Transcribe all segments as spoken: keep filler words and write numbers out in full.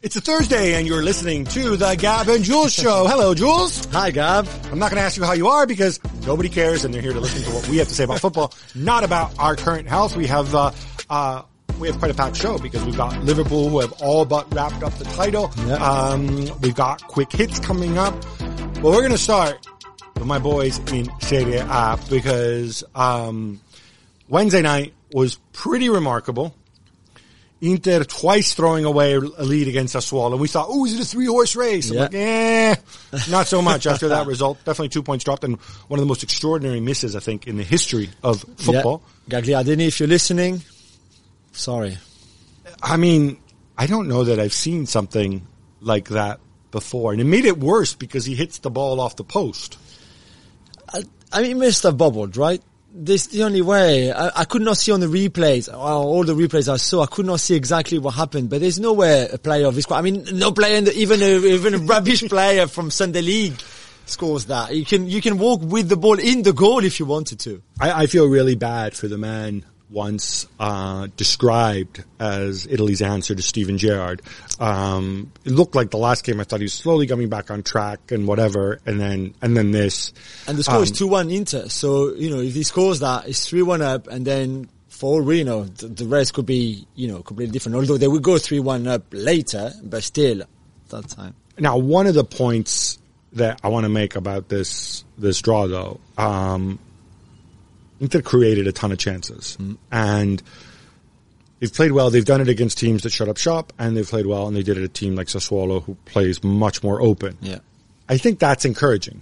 It's a Thursday and you're listening to the Gab and Jules show. Hello, Jules. Hi, Gab. I'm not going to ask you how you are because nobody cares and they're here to listen to what we have to say about football, not about our current health. We have, uh, uh, we have quite a packed show because we've got Liverpool who have all but wrapped up the title. Yep. Um, we've got quick hits coming up. But we're going to start with my boys in Serie A because, um, Wednesday night was pretty remarkable. Inter twice throwing away a lead against Sassuolo. We thought, oh, is it a three-horse race? I'm yeah. like, eh, not so much after that result. Definitely two points dropped and one of the most extraordinary misses, I think, in the history of football. Yeah. Gagliardini, if you're listening, sorry. I mean, I don't know that I've seen something like that before. And it made it worse because he hits the ball off the post. I, I mean, he must have bubbled, right? This is the only way. I, I could not see on the replays, all the replays I saw, I could not see exactly what happened, but there's nowhere a player of this, I mean, no player, in the, even a, even a rubbish player from Sunday League scores that. You can, you can walk with the ball in the goal if you wanted to. I, I feel really bad for the man once, uh, described as Italy's answer to Steven Gerrard. Um, it looked like the last game I thought he was slowly coming back on track and whatever, and then, and then this. And the score um, is two one Inter, so, you know, if he scores that, it's three one up, and then for all we know, the, the rest could be, you know, completely different. Although they would go three one up later, but still, at that time. Now, one of the points that I want to make about this, this draw though, um, Inter created a ton of chances. Mm. And they've played well. They've done it against teams that shut up shop, and they've played well, and they did it at a team like Sassuolo who plays much more open. Yeah. I think that's encouraging.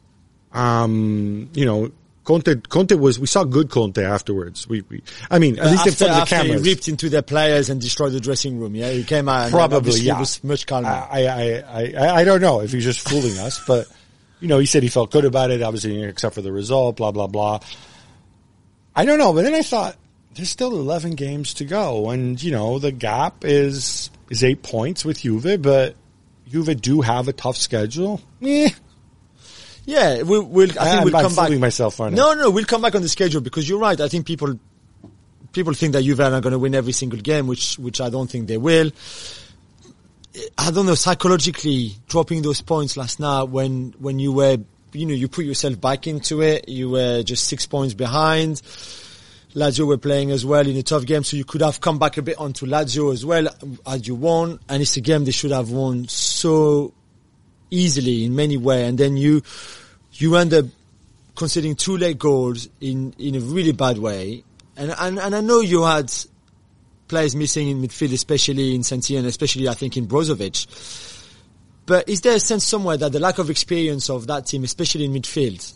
Um, you know, Conte, Conte was, we saw good Conte afterwards. We, we, I mean, at uh, least after, in front of the after cameras. he ripped into their players and destroyed the dressing room, yeah? He came out and Probably, yeah. It was much calmer. I, I, I, I, I don't know if he's just fooling us, but, you know, he said he felt good about it, obviously, except for the result, blah, blah, blah. I don't know, but then I thought, there's still eleven games to go, and, you know, the gap is is eight points with Juve, but Juve do have a tough schedule. Eh. Yeah, we'll, we'll, I think I'm we'll come back. myself on no, no, we'll come back on the schedule, because you're right, I think people people think that Juve are going to win every single game, which which I don't think they will. I don't know, psychologically, dropping those points last night when when you were, you know, you put yourself back into it. You were just six points behind. Lazio were playing as well in a tough game, so you could have come back a bit onto Lazio as well as you won. And it's a game they should have won so easily in many ways. And then you you end up conceding two late goals in in a really bad way. And and, and I know you had players missing in midfield, especially in Santi and especially I think in Brozovic. But is there a sense somewhere that the lack of experience of that team, especially in midfield,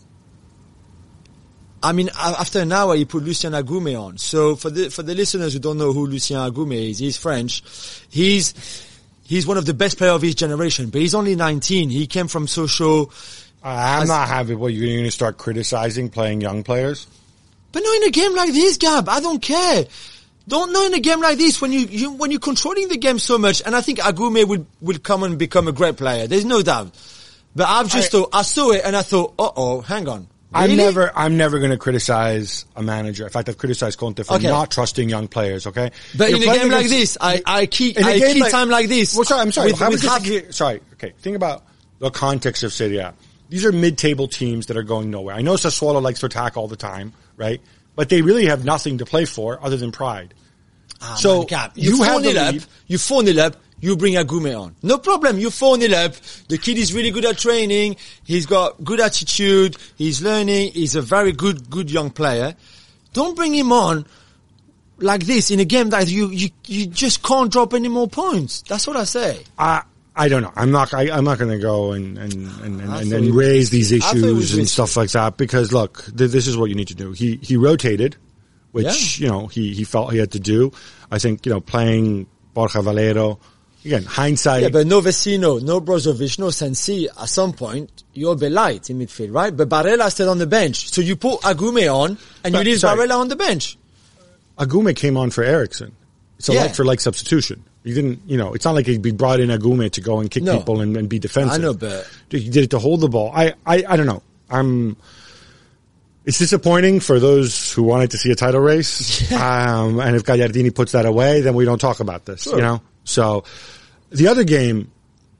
I mean, after an hour, you put Lucien Agoume on. So for the for the listeners who don't know who Lucien Agoume is, he's French. He's he's one of the best players of his generation, but he's only nineteen. He came from Sochaux. Uh, I'm as, not happy. What, you're going to start criticizing playing young players? But not in a game like this, Gab. I don't care. Don't know in a game like this when you, you when you're controlling the game so much, and I think Agoume will will come and become a great player. There's no doubt. But I've just I, thought I saw it and I thought, uh oh, hang on. Really? I'm never I'm never going to criticize a manager. In fact, I've criticized Conte for okay. not trusting young players. Okay, but you're in a game against, like this, I I keep I keep like, time like this. Well, sorry, I'm sorry. With, with half, sorry. Okay, think about the context of Serie A. These are mid-table teams that are going nowhere. I know Sassuolo likes to attack all the time, right? But they really have nothing to play for other than pride. Ah, so man, you, you have it up. You phone it up. You bring Agoume on. No problem. You phone it up. The kid is really good at training. He's got good attitude. He's learning. He's a very good, good young player. Don't bring him on like this in a game that you, you, you just can't drop any more points. That's what I say. I, I don't know. I'm not, I, I'm not going to go and, and, and, and, and, and raise these issues and stuff like that because look, th- this is what you need to do. He, he rotated, which, yeah. you know, he, he felt he had to do. I think, you know, playing Borja Valero, again, hindsight. Yeah, but no Vecino, no Brozovic, no Sensi, at some point, you'll be light in midfield, right? But Barella stayed on the bench. So you put Agoume on, and but, you leave sorry. Barella on the bench. Agoume came on for Eriksson. It's a yeah. like for like substitution. You didn't, you know, it's not like he'd be brought in Agoume to go and kick no. people and, and be defensive. I know, but he did it to hold the ball. I, I, I don't know. I'm, it's disappointing for those who wanted to see a title race. Yeah. Um, and if Gagliardini puts that away, then we don't talk about this, sure. you know? So, the other game,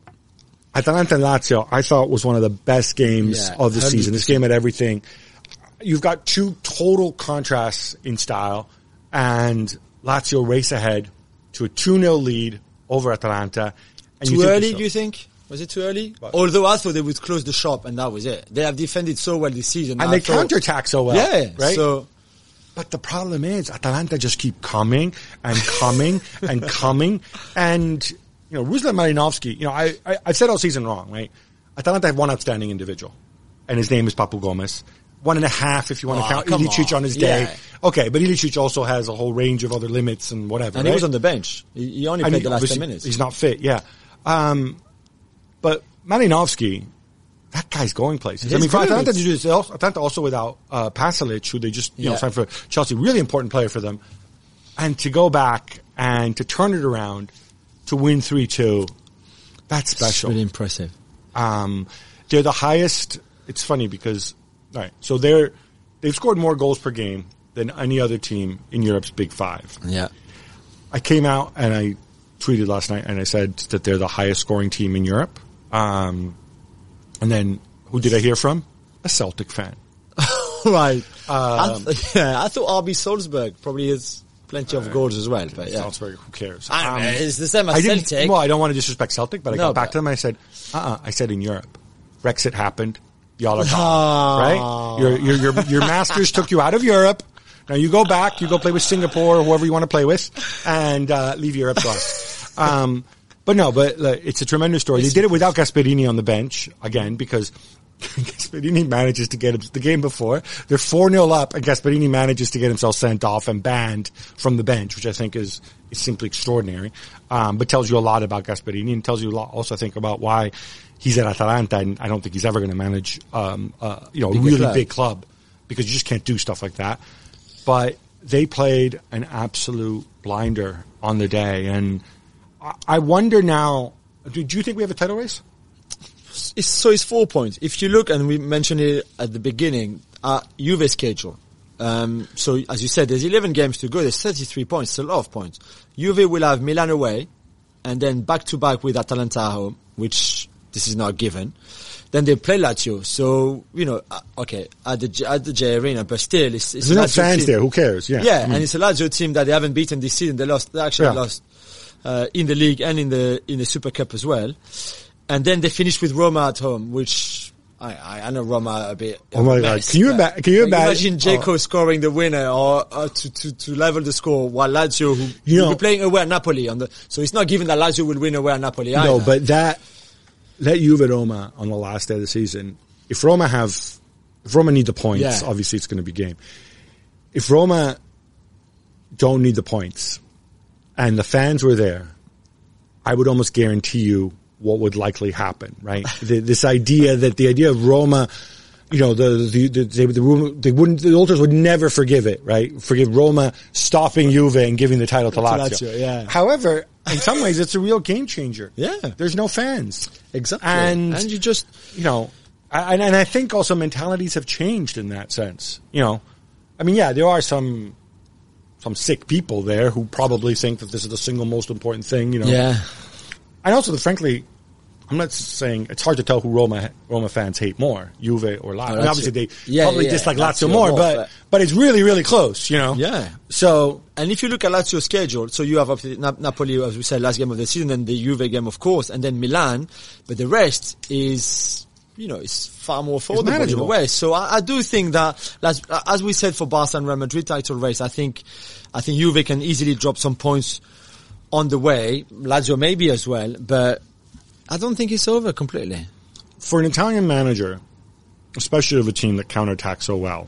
Atalanta and Lazio, I thought was one of the best games Yeah, of the one hundred percent. season. This game had everything. You've got two total contrasts in style, and Lazio race ahead to a two nil lead over Atalanta. And Too you think early, to do you think? Was it too early? What? Although I thought they would close the shop and that was it. They have defended so well this season. And I they thought- counterattack so well. Yeah, right? So But the problem is, Atalanta just keep coming and coming and coming. And, you know, Ruslan Malinovsky, you know, I, I, I've said all season wrong, right? Atalanta have one outstanding individual, and his name is Papu Gomez. One and a half if you want to Oh, count come Ilicic on. on. his day. Yeah. Okay, but Ilicic also has a whole range of other limits and whatever, and right? he was on the bench. He, he only And played he- the last ten obviously minutes. He's not fit, yeah. Um, but Malinovsky, that guy's going places. He I mean, is for good. Atalanta to do this, Atalanta also without uh, Pasalic, who they just you know Yeah. signed for Chelsea, really important player for them, and to go back and to turn it around to win three two, that's It's special. really impressive. Um, they're the highest. It's funny because, all right, so they're they've scored more goals per game than any other team in Europe's Big Five. Yeah. I came out and I tweeted last night and I said that they're the highest scoring team in Europe. Um, and then who did I hear from? A Celtic fan. Right. Um, I th- yeah, I thought R B Salzburg probably has plenty of goals as well, but yeah. Salzburg, who cares? I don't Um, know, it's the same as I didn't, Celtic. well, I don't want to disrespect Celtic, but I No, got back but- to them and I said, uh-uh, I said in Europe. Brexit happened. Y'all are gone, Ah. right? Your, your, your, your masters took you out of Europe. Now you go back, you go play with Singapore or whoever you want to play with, and uh, leave Europe to us. Um, but no, but uh, it's a tremendous story. They did it without Gasperini on the bench, again, because Gasperini manages to get him, the game before, they're four nil up, and Gasperini manages to get himself sent off and banned from the bench, which I think is, is simply extraordinary, um, but tells you a lot about Gasperini and tells you a lot also, I think, about why he's at Atalanta, and I don't think he's ever going to manage, um, uh, you know, a Bigger really club. big club, because you just can't do stuff like that. But they played an absolute blinder on the day, and I- I wonder now, do do you think we have a title race? It's, so it's four points. If you look, and we mentioned it at the beginning, uh, Juve's schedule. Um, so as you said, there's eleven games to go. There's thirty-three points. It's a lot of points. Juve will have Milan away, and then back to back with Atalanta at home, which this is not given. Then they play Lazio. So, you know, uh, okay, at the, at the J Arena, but still, it's, it's There's no a Lazio fans team. there. Who cares? Yeah. Yeah, Mm. and it's a Lazio team that they haven't beaten this season. They lost, they actually Yeah. lost, uh, in the league and in the, in the Super Cup as well. And then they finished with Roma at home, which I, I, I know Roma a bit. Oh my a God. mess, Can you but- ima- can you but imagine- Imagine Dzeko oh. scoring the winner or, or to, to, to level the score while Lazio, who, You will know- be playing away at Napoli on the, so it's not given that Lazio will win away at Napoli either. No, but that, that Juve Roma on the last day of the season, if Roma have, if Roma need the points, Yeah. obviously it's going to be game. If Roma don't need the points and the fans were there, I would almost guarantee you what would likely happen, right? the, this idea that the idea of Roma, you know, the, the, the, they, the, they wouldn't, the ultras would never forgive it, right? Forgive Roma stopping Juve and giving the title to Lazio. Lazio, yeah. However, in some ways it's a real game changer. Yeah. There's no fans. Exactly. And, and you just, you know, I, and, and I think also mentalities have changed in that sense. You know, I mean, yeah, there are some, some sick people there who probably think that this is the single most important thing, you know. yeah. And also, frankly, I'm not saying it's hard to tell who Roma Roma fans hate more, Juve or Lazio. I mean, Lazio. obviously, they Yeah, probably yeah, dislike Lazio, Lazio more, more, but, but- but it's really, really close, you know. Yeah. So And if you look at Lazio's schedule, so you have obviously Na- Napoli, as we said, last game of the season, and the Juve game, of course, and then Milan, but the rest is, you know, it's far more affordable in a manageable. way. So I, I do think that, as, as we said for Barca and Real Madrid title race, I think, I think Juve can easily drop some points on the way. Lazio maybe as well, but I don't think it's over completely. for an Italian manager, especially of a team that counterattacks so well,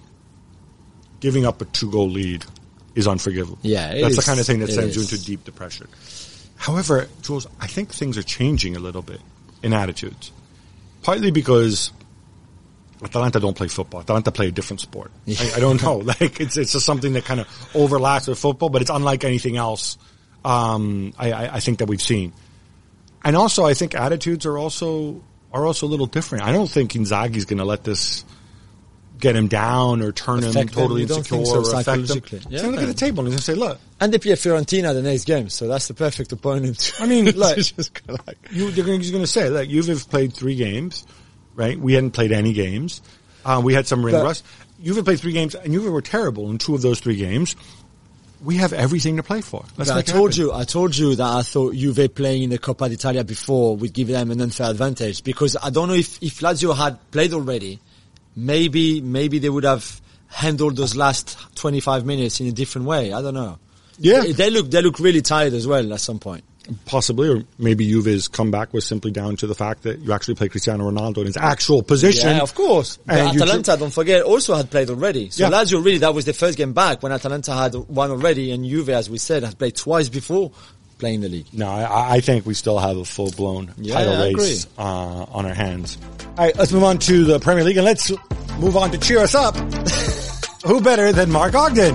giving up a two-goal lead is unforgivable. Yeah, it That's the is. kind of thing that It sends you is. into deep depression. However, Jules, I think things are changing a little bit in attitudes. Partly because Atalanta don't play football. Atalanta play a different sport. I, I don't know. Like it's it's just something that kind of overlaps with football, but it's unlike anything else. Um, I, I, I think that we've seen, and also I think attitudes are also are also a little different. I don't think Inzaghi's going to let this get him down or turn him Affect them. totally You don't insecure think so, or affect him. psychologically? He's Yeah, going to look man. at the table and he's going to say, look. And they play Fiorentina the next game, so that's the perfect opponent. To I mean, look, to just go like, you, they're going to say, look, Juve played three games, right? We hadn't played any games. Uh, we had some ring But- rust. Juve played three games, and Juve were terrible in two of those three games. We have everything to play for. Let's But I make it told happen. you, I told you that I thought Juve playing in the Coppa d'Italia before would give them an unfair advantage, because I don't know if, if Lazio had played already, maybe, maybe they would have handled those last twenty-five minutes in a different way. I don't know. Yeah. They, they look, they look really tired as well at some point. Possibly, or maybe Juve's comeback was simply down to the fact that you actually play Cristiano Ronaldo in his actual position. Yeah, of course. But And you Atalanta, don't forget, also had played already. So Yeah. Lazio really, that was the first game back when Atalanta had one already, and Juve, as we said, had played twice before playing the league. No, I, I think we still have a full-blown Yeah, title I race uh, on our hands. All right, let's move on to the Premier League, and let's move on to cheer us up. Who better than Mark Ogden?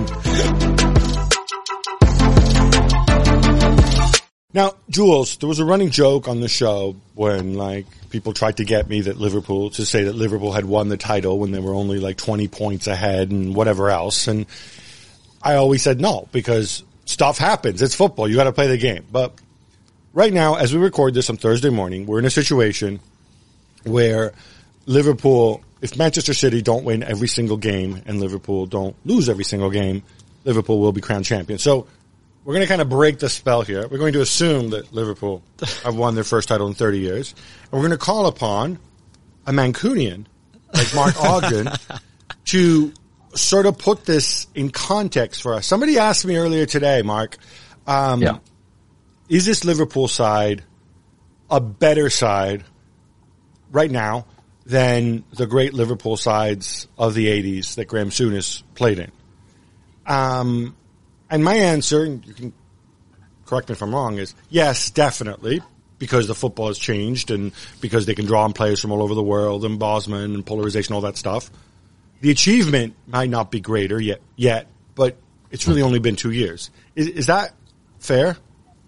Now, Jules, there was a running joke on the show when, like, people tried to get me that Liverpool, to say that Liverpool had won the title when they were only like twenty points ahead and whatever else. And I always said no, because stuff happens. It's football. You got to play the game. But right now, as we record this on Thursday morning, we're in a situation where Liverpool, if Manchester City don't win every single game and Liverpool don't lose every single game, Liverpool will be crowned champion. So we're going to kind of break the spell here. We're going to assume that Liverpool have won their first title in thirty years. And we're going to call upon a Mancunian like Mark Ogden to sort of put this in context for us. Somebody asked me earlier today, Mark, um, Yeah. is this Liverpool side a better side right now than the great Liverpool sides of the eighties that Graham Souness played in? Um, and my answer, and you can correct me if I'm wrong, is yes, definitely, because the football has changed and because they can draw on players from all over the world and Bosman and polarization, all that stuff. The achievement might not be greater yet, yet, but it's really only been two years. Is, is that fair?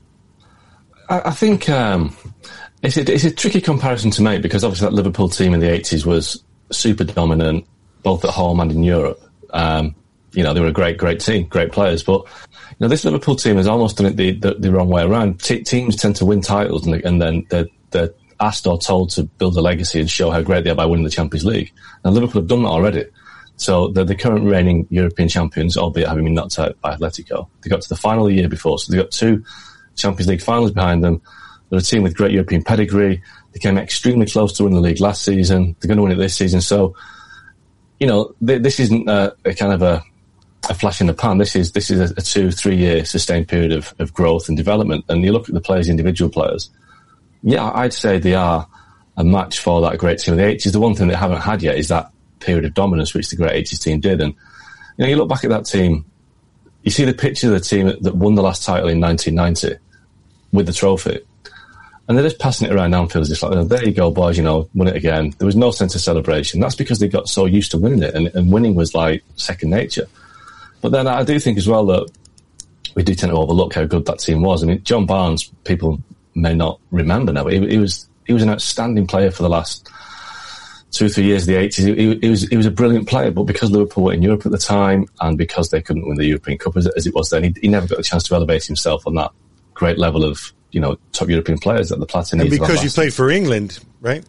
I, I think um, it's, a, it's a tricky comparison to make, because obviously that Liverpool team in the eighties was super dominant, both at home and in Europe. Um, you know, they were a great, great team, great players. But, you know, this Liverpool team has almost done it the, the, the wrong way around. Te- teams tend to win titles and, and then they're, they're asked or told to build a legacy and show how great they are by winning the Champions League. And Liverpool have done that already. So they're the current reigning European champions, albeit having been knocked out by Atletico. They got to the final the year before, so they got two Champions League finals behind them. They're a team with great European pedigree. They came extremely close to winning the league last season. They're going to win it this season. So, you know, th- this isn't a, a kind of a, a flash in the pan. This is this is a, a two, three year sustained period of, of growth and development. And you look at the players, individual players. Yeah, I'd say they are a match for that great team of the eighties. The one thing they haven't had yet is that period of dominance which the great eighties team did. And, you know, you look back at that team, you see the picture of the team that won the last title in nineteen ninety with the trophy. And they're just passing it around Anfield, just like, oh, there you go, boys, you know, won it again. There was no sense of celebration. That's because they got so used to winning it, and, and winning was like second nature. But then I do think as well that we do tend to overlook how good that team was. I mean, John Barnes, people may not remember now, but he, he was he was an outstanding player for the last two or three years of the eighties. He, he was he was a brilliant player, but because Liverpool were in Europe at the time and because they couldn't win the European Cup as, as it was then, he, he never got a chance to elevate himself on that great level of, you know, top European players that the Platini. And because you played for England, right?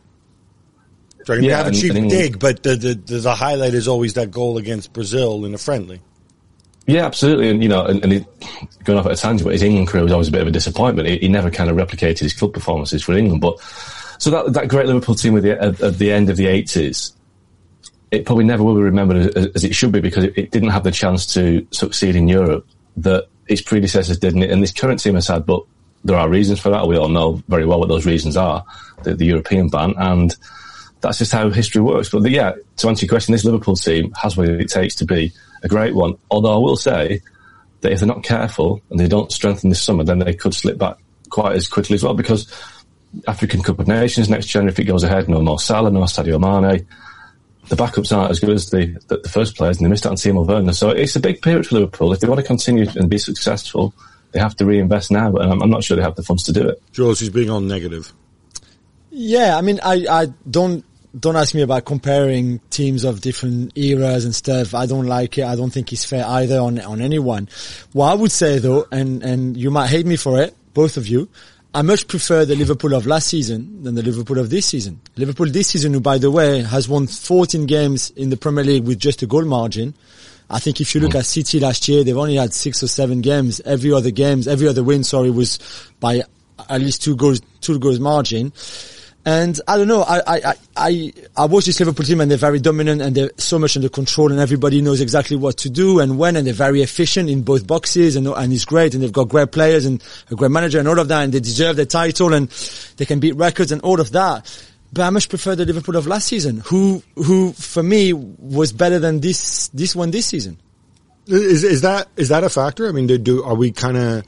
Sorry, you Yeah, haven't and- achieved and big, but the, the, the, the highlight is always that goal against Brazil in a friendly. Yeah, absolutely. And, you know, and, and he, going off at a tangent, but his England career was always a bit of a disappointment. He, he never kind of replicated his club performances for England. But so that that great Liverpool team at the, at, at the end of the eighties, it probably never will be remembered as, as it should be, because it, it didn't have the chance to succeed in Europe that its predecessors didn't. And this current team has had, but there are reasons for that. We all know very well what those reasons are, the, the European ban, and that's just how history works. But the, yeah, to answer your question, this Liverpool team has what it takes to be a great one. Although I will say that if they're not careful and they don't strengthen this summer, then they could slip back quite as quickly as well, because African Cup of Nations next January, if it goes ahead, no more Salah, no Sadio Mane. The backups aren't as good as the, the, the first players, and they missed out on Timo Werner. So it's a big period for Liverpool. If they want to continue and be successful, they have to reinvest now, and I'm, I'm not sure they have the funds to do it. Jules, he's being all negative. Yeah, I mean, I, I don't don't ask me about comparing teams of different eras and stuff. I don't like it. I don't think it's fair either on, on anyone. What I would say though, and, and you might hate me for it, both of you, I much prefer the Liverpool of last season than the Liverpool of this season. Liverpool this season, who by the way has won fourteen games in the Premier League with just a goal margin. I think if you look at City last year, they've only had six or seven games. Every other games, every other win, sorry, was by at least two goals, two goals margin. And I don't know, I, I, I, I watch this Liverpool team and they're very dominant and they're so much under control and everybody knows exactly what to do and when, and they're very efficient in both boxes and, and it's great and they've got great players and a great manager and all of that and they deserve their title and they can beat records and all of that. But I much prefer the Liverpool of last season, who, who for me was better than this, this one this season. Is, is that, is that a factor? I mean, do, do are we kind of,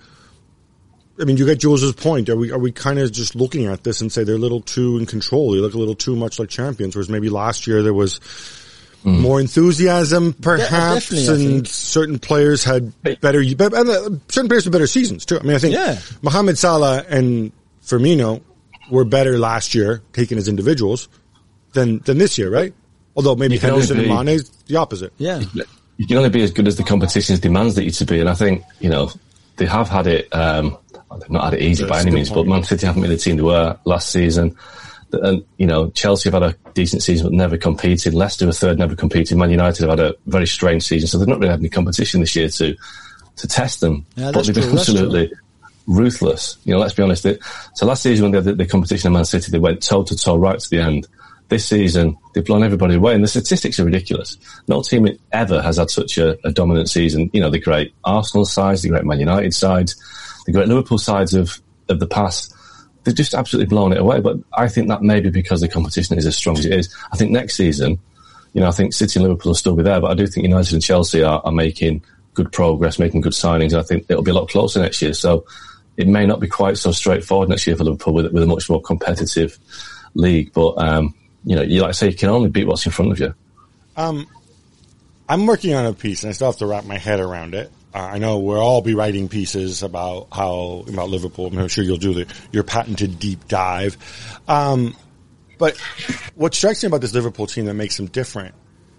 I mean, you get Jules' point. Are we, are we kind of just looking at this and say they're a little too in control? They look a little too much like champions, whereas maybe last year there was mm. more enthusiasm, perhaps, yeah, and certain players had better, and uh, certain players had better seasons too. I mean, I think yeah. Mohamed Salah and Firmino were better last year, taken as individuals, than, than this year, right? Although maybe Henderson and Mane is the opposite. Yeah. You can only be as good as the competition demands that you to be, and I think, you know, they have had it, um, they've not had it easy That's by any means, point. But Man City haven't been the team they were last season. And, you know, Chelsea have had a decent season but never competed. Leicester a third, never competed. Man United have had a very strange season, so they've not really had any competition this year to to test them. Yeah, but they've been absolutely ruthless. You know, let's be honest. It, so last season when they had the, the competition in Man City, they went toe-to-toe right to the end. This season, they've blown everybody away, and the statistics are ridiculous. No team ever has had such a, a dominant season. You know, the great Arsenal sides, the great Man United sides, the great Liverpool sides of, of the past. They've just absolutely blown it away. But I think that may be because the competition is as strong as it is. I think next season, you know, I think City and Liverpool will still be there, but I do think United and Chelsea are, are making good progress, making good signings, and I think it'll be a lot closer next year. So it may not be quite so straightforward next year for Liverpool with, with a much more competitive league. But, um, you know, you like I say, you can only beat what's in front of you. Um, I'm working on a piece, and I still have to wrap my head around it. Uh, I know we'll all be writing pieces about how about Liverpool. I'm sure you'll do the, your patented deep dive. Um, but what strikes me about this Liverpool team that makes them different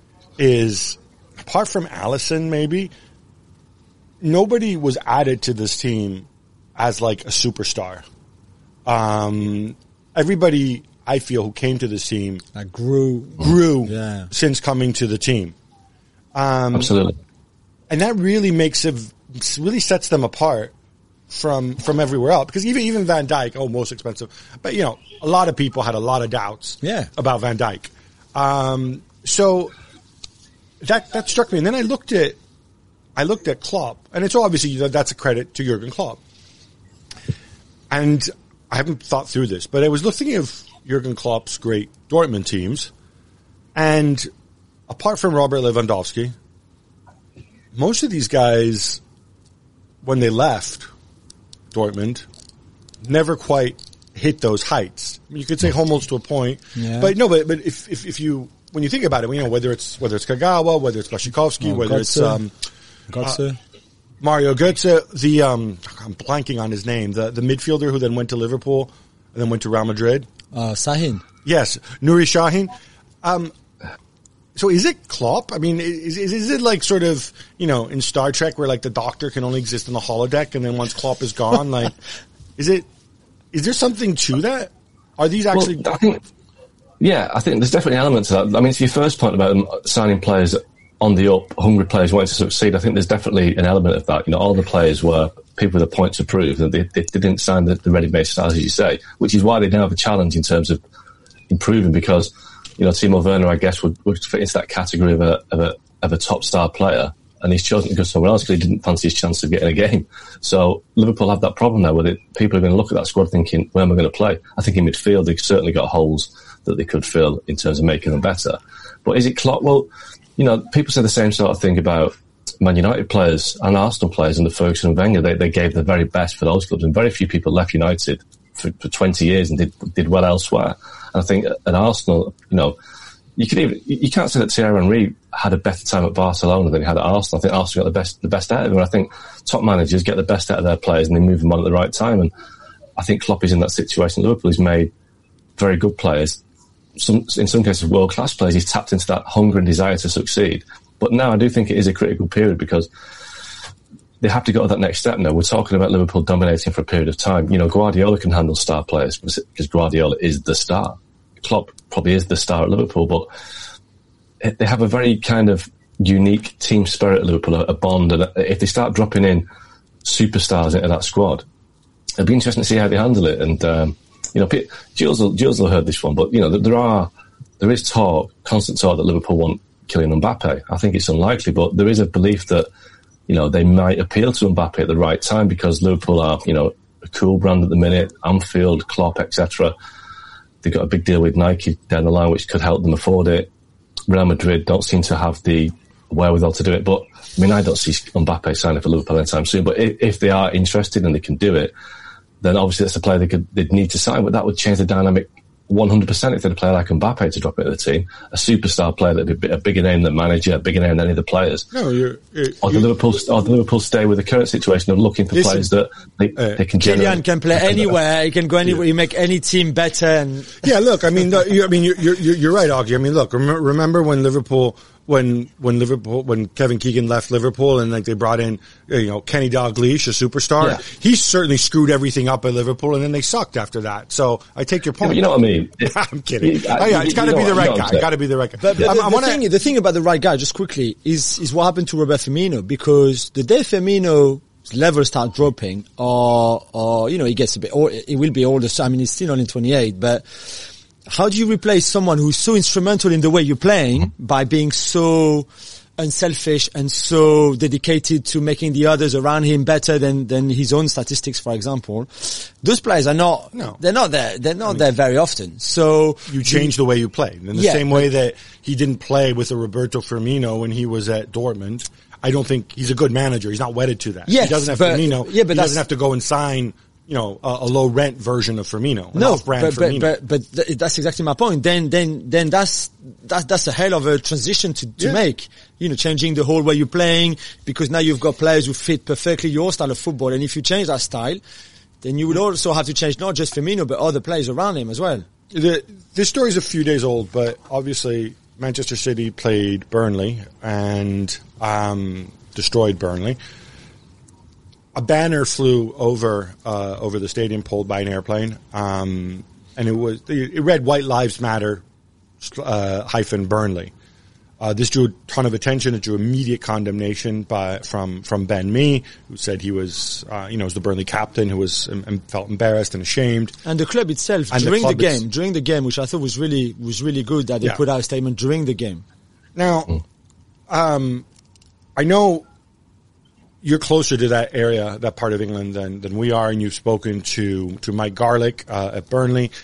is, apart from Alisson, maybe nobody was added to this team as like a superstar. Um, everybody, I feel, who came to this team I grew grew yeah. since coming to the team. Um, Absolutely. And that really makes it, really sets them apart from, from everywhere else. Because even, even Van Dijk, oh, most expensive. But, you know, a lot of people had a lot of doubts yeah. about Van Dijk. Um, so that, that struck me. And then I looked at, I looked at Klopp, and it's obviously, that's a credit to Jurgen Klopp. And I haven't thought through this, but I was looking at Jurgen Klopp's great Dortmund teams, and apart from Robert Lewandowski, most of these guys, when they left Dortmund, never quite hit those heights. I mean, you could say Hummels to a point, yeah. but no, but, but if, if, if you, when you think about it, you know, whether it's, whether it's Kagawa, whether it's Blaszczykowski, oh, whether Götze. it's, um, Götze. Uh, Mario Götze, the, um, I'm blanking on his name, the, the midfielder who then went to Liverpool and then went to Real Madrid. Uh, Sahin. Yes, Nuri Sahin. Um, so is it Klopp? I mean, is, is, is it like sort of, you know, in Star Trek where like the Doctor can only exist in the holodeck and then once Klopp is gone, like, is it, is there something to that? Are these actually? Well, I think, yeah, I think there's definitely an element to that. I mean, to your first point about them signing players on the up, hungry players wanting to succeed, I think there's definitely an element of that. You know, all the players were people with a point to prove, and they, they, they didn't sign the, the ready-made stars, as you say, which is why they now have a challenge in terms of improving, because, you know, Timo Werner, I guess, would, would fit into that category of a, of a, of a top star player, and he's chosen to go somewhere else because he didn't fancy his chance of getting a game. So Liverpool have that problem now, where they, people are going to look at that squad thinking, where am I going to play? I think in midfield, they've certainly got holes that they could fill in terms of making them better. But is it Klopp? Well, you know, people say the same sort of thing about Man United players and Arsenal players under Ferguson and Wenger. They, they gave the very best for those clubs, and very few people left United for, for twenty years and did did well elsewhere. And I think at Arsenal, you know, you could even you can't say that Thierry Henry had a better time at Barcelona than he had at Arsenal. I think Arsenal got the best the best out of him. And I think top managers get the best out of their players and they move them on at the right time. And I think Klopp is in that situation. Liverpool has made very good players some, in some cases, world-class players. He's tapped into that hunger and desire to succeed. But now I do think it is a critical period because they have to go to that next step now. We're talking about Liverpool dominating for a period of time. You know, Guardiola can handle star players because Guardiola is the star. Klopp probably is the star at Liverpool, but they have a very kind of unique team spirit at Liverpool, a bond. And if they start dropping in superstars into that squad, it'll be interesting to see how they handle it. And, um, you know, Jules will, Jules will heard this one, but, you know, there are, there is talk, constant talk that Liverpool want Kylian Mbappe. I think it's unlikely, but there is a belief that, you know, they might appeal to Mbappe at the right time because Liverpool are, you know, a cool brand at the minute, Anfield, Klopp, et cetera. They've got a big deal with Nike down the line, which could help them afford it. Real Madrid don't seem to have the wherewithal to do it. But, I mean, I don't see Mbappe signing for Liverpool anytime soon. But if, if they are interested and they can do it, then obviously that's a player they could, they'd need to sign. But that would change the dynamic one hundred percent if they had a player like Mbappe to drop into the team. A superstar player that'd be a bigger name than manager, a bigger name than any of the players. No, you're... you're or, the Liverpool, or the Liverpool stay with the current situation of looking for Listen, players that they, uh, they can generate. Kylian can play anywhere. He can go anywhere. Yeah. You make any team better. And yeah, look, I mean, the, you, I mean, you're, you're, you're right, Augie. I mean, look, remember, remember when Liverpool, when, when Liverpool, when Kevin Keegan left Liverpool and like they brought in, you know, Kenny Dalglish, a superstar. Yeah. He certainly screwed everything up at Liverpool and then they sucked after that. So I take your point. Yeah, but you know what I mean? I'm kidding. You, oh, yeah, it's got to be the right guy. Got to be the right guy. But, but I, the, I the, wanna, thing, the thing about the right guy, just quickly, is is what happened to Robert Firmino. Because the day Firmino's levels start dropping, or or you know he gets a bit, or it will be older. So I mean, he's still only twenty-eight. But how do you replace someone who's so instrumental in the way you're playing by being so unselfish and so dedicated to making the others around him better than, than his own statistics, for example? Those players are not, no. they're not there, they're not I mean, there very often. So you change the way you play. In the yeah, same way that he didn't play with a Roberto Firmino when he was at Dortmund, I don't think he's a good manager. He's not wedded to that. Yes, he doesn't have but, Firmino. Yeah, but he doesn't have to go and sign, you know, a, a low rent version of Firmino. No, off-brand but, but, Firmino. but, but th- that's exactly my point. Then, then, then that's, that's, that's a hell of a transition to, to yeah. make. You know, changing the whole way you're playing because now you've got players who fit perfectly your style of football. And if you change that style, then you would also have to change not just Firmino, but other players around him as well. The, this story's a few days old, but obviously Manchester City played Burnley and, um, destroyed Burnley. A banner flew over uh, over the stadium, pulled by an airplane, um, and it was it read "White Lives Matter" uh, hyphen Burnley. Uh, this drew a ton of attention. It drew immediate condemnation by from from Ben Mee, who said he was uh, you know was the Burnley captain, who was um, felt embarrassed and ashamed. And the club itself and during the, the game, is, during the game, which I thought was really was really good that they yeah. put out a statement during the game. Now, mm. um, I know you're closer to that area, that part of England than, than we are, and you've spoken to, to Mike Garlick, uh, at Burnley.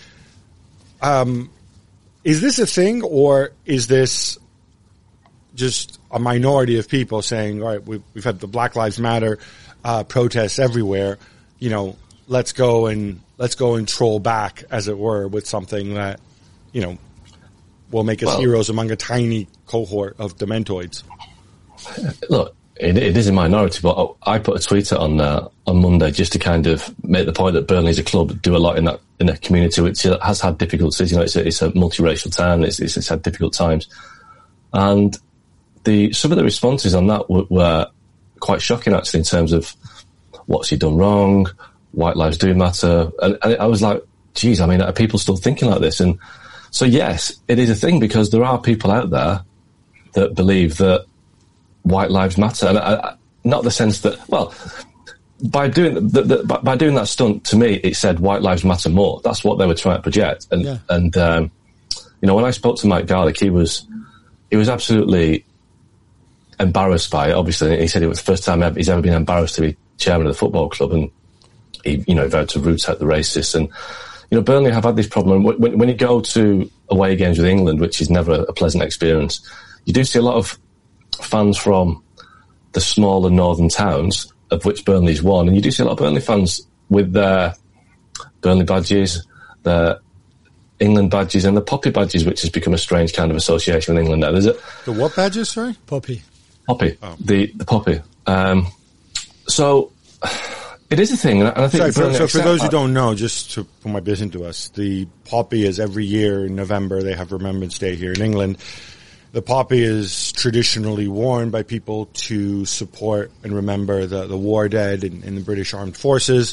Um, is this a thing or is this just a minority of people saying, all right, we've, we've had the Black Lives Matter, uh, protests everywhere, you know, let's go and, let's go and troll back, as it were, with something that, you know, will make us well, heroes among a tiny cohort of dementoids? Look, It, it is a minority, but I put a tweet out on uh, on Monday just to kind of make the point that Burnley is a club that do a lot in that in a community which has had difficulties. You know, it's a, it's a multiracial town. It's, it's, it's had difficult times, and the some of the responses on that were, were quite shocking actually in terms of what's he done wrong, white lives do matter, and, and I was like, geez, I mean, are people still thinking like this? And so yes, it is a thing because there are people out there that believe that white lives matter, and I, I, not the sense that, well, by doing the, the, by, by doing that stunt, to me, it said white lives matter more. That's what they were trying to project, and yeah. and um, you know, when I spoke to Mike Garlick, he was he was absolutely embarrassed by it. Obviously, he said it was the first time ever, he's ever been embarrassed to be chairman of the football club, and he, you know, vowed to root out the racists. And you know, Burnley have had this problem when, when you go to away games with England, which is never a pleasant experience. You do see a lot of fans from the smaller northern towns, of which Burnley's one, and you do see a lot of Burnley fans with their Burnley badges, their England badges, and the Poppy badges, which has become a strange kind of association with England now. There's a, the what badges, sorry? Poppy. Poppy. Oh. The, the Poppy. Um, so, It is a thing, and I think. Sorry, for, so for those who that. don't know, just to put my business into us, the poppy is every year in November. They have Remembrance Day here in England. The poppy is traditionally worn by people to support and remember the, the war dead in, in the British Armed Forces.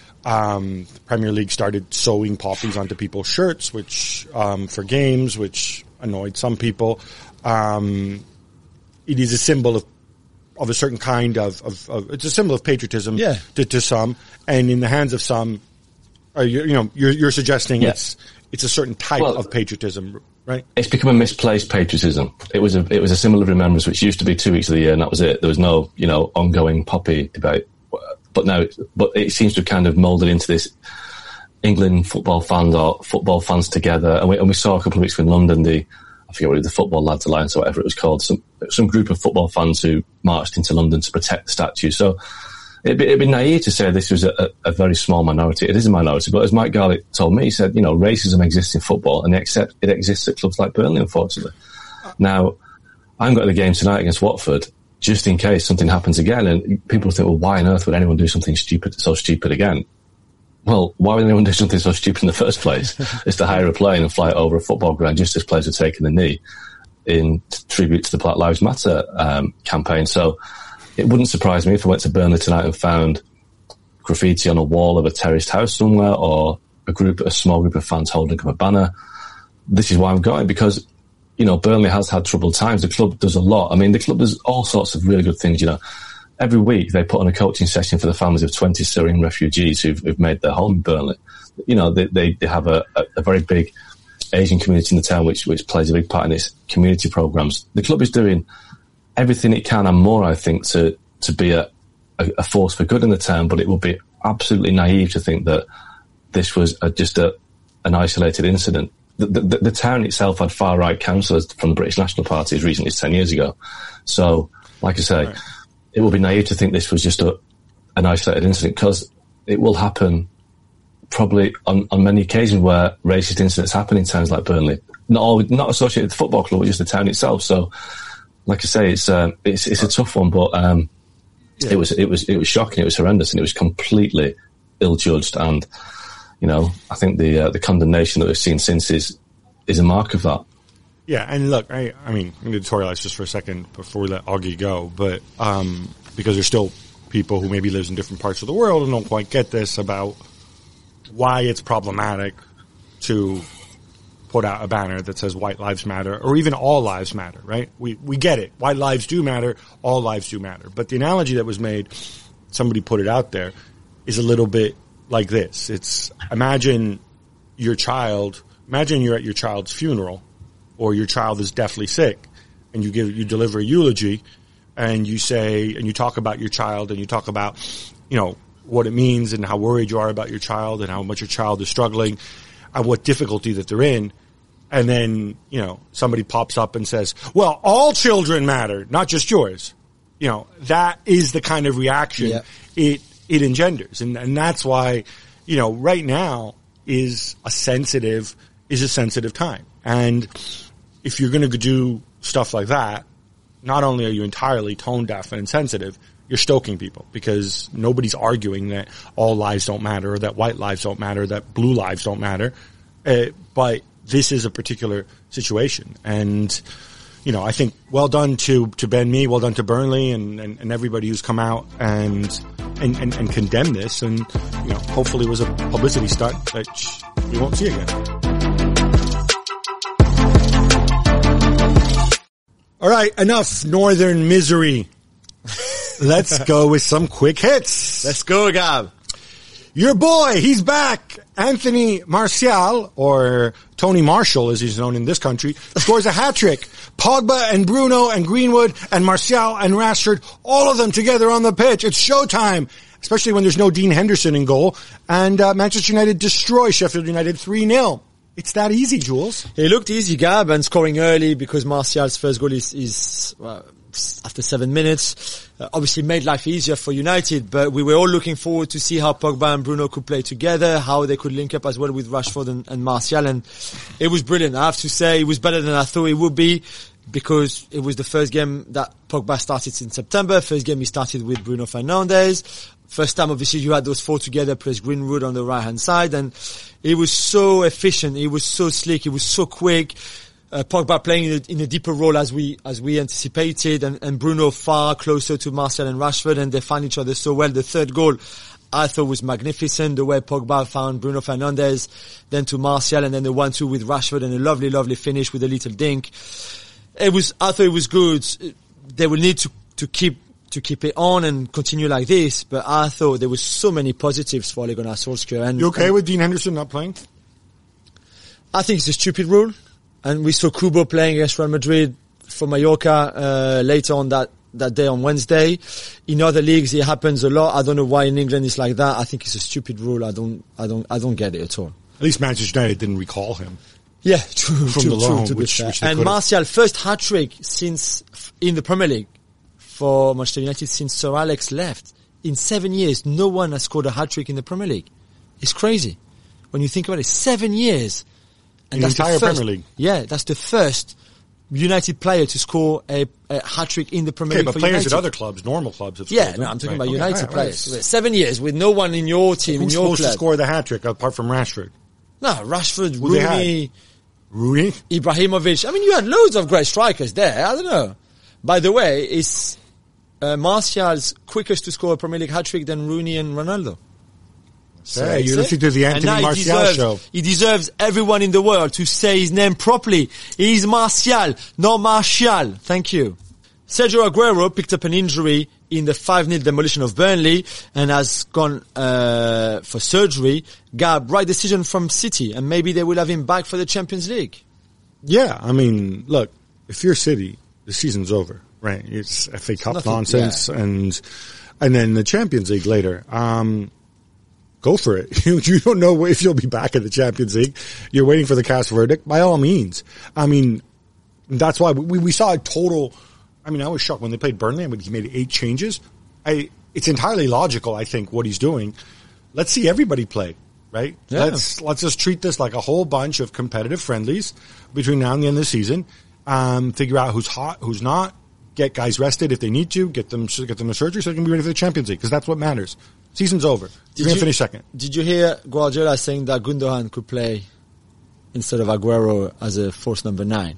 Um, the Premier League started sewing poppies onto people's shirts, which um, for games, which annoyed some people. Um, it is a symbol of of a certain kind of, of, of it's a symbol of patriotism yeah. to, to some, and in the hands of some, are you, you know, you're, you're suggesting yeah. it's it's a certain type well, of patriotism, right? It's become a misplaced patriotism. It was a it was a symbol of remembrance, which used to be two weeks of the year, and that was it. There was no you know ongoing poppy debate, but now but it seems to have kind of moulded into this England football fans or football fans together, and we and we saw a couple of weeks ago in London the. I forget what it was, the Football Lads Alliance or whatever it was called, some some group of football fans who marched into London to protect the statue. So it'd be, it'd be naive to say this was a, a very small minority. It is a minority, but as Mike Garlick told me, he said, you know, racism exists in football and except it exists at clubs like Burnley, unfortunately. Now, I'm going to the game tonight against Watford just in case something happens again, and people think, well, why on earth would anyone do something stupid, so stupid again? Well, why would anyone do something so stupid in the first place? Is to hire a plane and fly it over a football ground just as players are taking the knee in tribute to the Black Lives Matter um, campaign. So it wouldn't surprise me if I went to Burnley tonight and found graffiti on a wall of a terraced house somewhere, or a group, a small group of fans holding up a banner. This is why I'm going, because, you know, Burnley has had troubled times. The club does a lot. I mean, the club does all sorts of really good things, you know. Every week they put on a coaching session for the families of twenty Syrian refugees who've, who've made their home in Burnley. You know, they, they, they have a, a, a very big Asian community in the town, which, which plays a big part in its community programs. The club is doing everything it can and more, I think, to, to be a, a, a force for good in the town, but it would be absolutely naive to think that this was a, just a, an isolated incident. The, the, the town itself had far-right councillors from the British National Party as recently as ten years ago. So, like I say, right. It would be naive to think this was just a, an isolated incident, because it will happen probably on, on many occasions where racist incidents happen in towns like Burnley. Not all, not associated with the football club, but just the town itself. So, like I say, it's um, it's, it's a tough one, but um, yeah. it was it was it was shocking. It was horrendous, and it was completely ill-judged. And you know, I think the uh, the condemnation that we've seen since is is a mark of that. Yeah, and look, I, I mean, I'm going to editorialize just for a second before we let Augie go, but um, because there's still people who maybe lives in different parts of the world and don't quite get this about why it's problematic to put out a banner that says white lives matter, or even all lives matter, right? We we get it. White lives do matter, all lives do matter. But the analogy that was made, somebody put it out there, is a little bit like this. It's, imagine your child, imagine you're at your child's funeral, or your child is deathly sick, and you give, you deliver a eulogy, and you say, and you talk about your child, and you talk about, you know, what it means and how worried you are about your child and how much your child is struggling and what difficulty that they're in. And then, you know, somebody pops up and says, well, all children matter, not just yours. You know, that is the kind of reaction yeah. it, it engenders. And, and that's why, you know, right now is a sensitive, is a sensitive time. And if you're going to do stuff like that, not only are you entirely tone deaf and insensitive, you're stoking people, because nobody's arguing that all lives don't matter, or that white lives don't matter, that blue lives don't matter. Uh, but this is a particular situation. And, you know, I think well done to, to Ben Mee, well done to Burnley and, and, and everybody who's come out and, and, and, and condemned this. And, you know, hopefully it was a publicity stunt that we won't see again. All right, enough northern misery. Let's go with some quick hits. Let's go, Gab. Your boy, he's back. Anthony Martial, or Tony Marshall as he's known in this country, scores a hat-trick. Pogba and Bruno and Greenwood and Martial and Rashford, all of them together on the pitch. It's showtime, especially when there's no Dean Henderson in goal. And uh, Manchester United destroy Sheffield United three nil. It's that easy, Jules. It looked easy, Gab, and scoring early because Martial's first goal is, is uh, after seven minutes. Uh, obviously made life easier for United, but we were all looking forward to see how Pogba and Bruno could play together, how they could link up as well with Rashford and, and Martial, and it was brilliant. I have to say, it was better than I thought it would be, because it was the first game that Pogba started in September, first game he started with Bruno Fernandes. First time, obviously, you had those four together plus Greenwood on the right-hand side, and it was so efficient. It was so slick. It was so quick. Uh, Pogba playing in a, in a deeper role as we as we anticipated, and, and Bruno far closer to Martial and Rashford, and they find each other so well. The third goal, I thought, was magnificent. The way Pogba found Bruno Fernandes, then to Martial, and then the one two with Rashford, and a lovely, lovely finish with a little dink. It was. I thought it was good. They will need to to keep. to keep it on and continue like this, but I thought there was so many positives for Ole Gunnar Solskjaer. And you okay and with Dean Henderson not playing? I think it's a stupid rule, and we saw Kubo playing against Real Madrid for Mallorca uh, later on that that day on Wednesday. In other leagues, it happens a lot. I don't know why in England it's like that. I think it's a stupid rule. I don't, I don't, I don't get it at all. At least Manchester United didn't recall him. Yeah, true, From true, the loan, true, to which- be fair. which they And could've- Martial, first hat-trick since in the Premier League for Manchester United since Sir Alex left. In seven years, no one has scored a hat-trick in the Premier League. It's crazy when you think about it. Seven years. In the entire first, Premier League. Yeah, that's the first United player to score a, a hat-trick in the Premier Okay, League but for players United. at other clubs, normal clubs, have Yeah, scored no, them. I'm talking Right. about Okay, United right, players. right. Seven years with no one in your team, Who's in your supposed club. to score the hat trick apart from Rashford? No, Rashford, Who they Rooney, Rooney? Ibrahimovic. I mean, you had loads of great strikers there. I don't know. By the way, it's uh, Martial's quickest to score a Premier League hat-trick than Rooney and Ronaldo. So Hey, you're that's listening it. to the And Anthony now he Martial deserves, show. He deserves everyone in the world to say his name properly. He's Martial, not Martial. Thank you. Sergio Aguero picked up an injury in the five nil demolition of Burnley and has gone uh, for surgery. Gab, right decision from City, and maybe they will have him back for the Champions League. Yeah, I mean, look, if you're City, the season's over, right? It's F A Cup Nothing- nonsense, yeah. and and then the Champions League later. Um, go for it. You, you don't know if you'll be back in the Champions League. You're waiting for the cast verdict. By all means, I mean, that's why we we saw a total. I mean, I was shocked when they played Burnley. I mean, he made eight changes. I it's entirely logical. I think what he's doing. Let's see everybody play. Right? Yeah. Let's let's just treat this like a whole bunch of competitive friendlies between now and the end of the season. Um, figure out who's hot, who's not. Get guys rested if they need to. Get them get them to surgery so they can be ready for the Champions League because that's what matters. Season's over. You're going to finish second. Did you hear Guardiola saying that Gundogan could play instead of Aguero as a force number nine?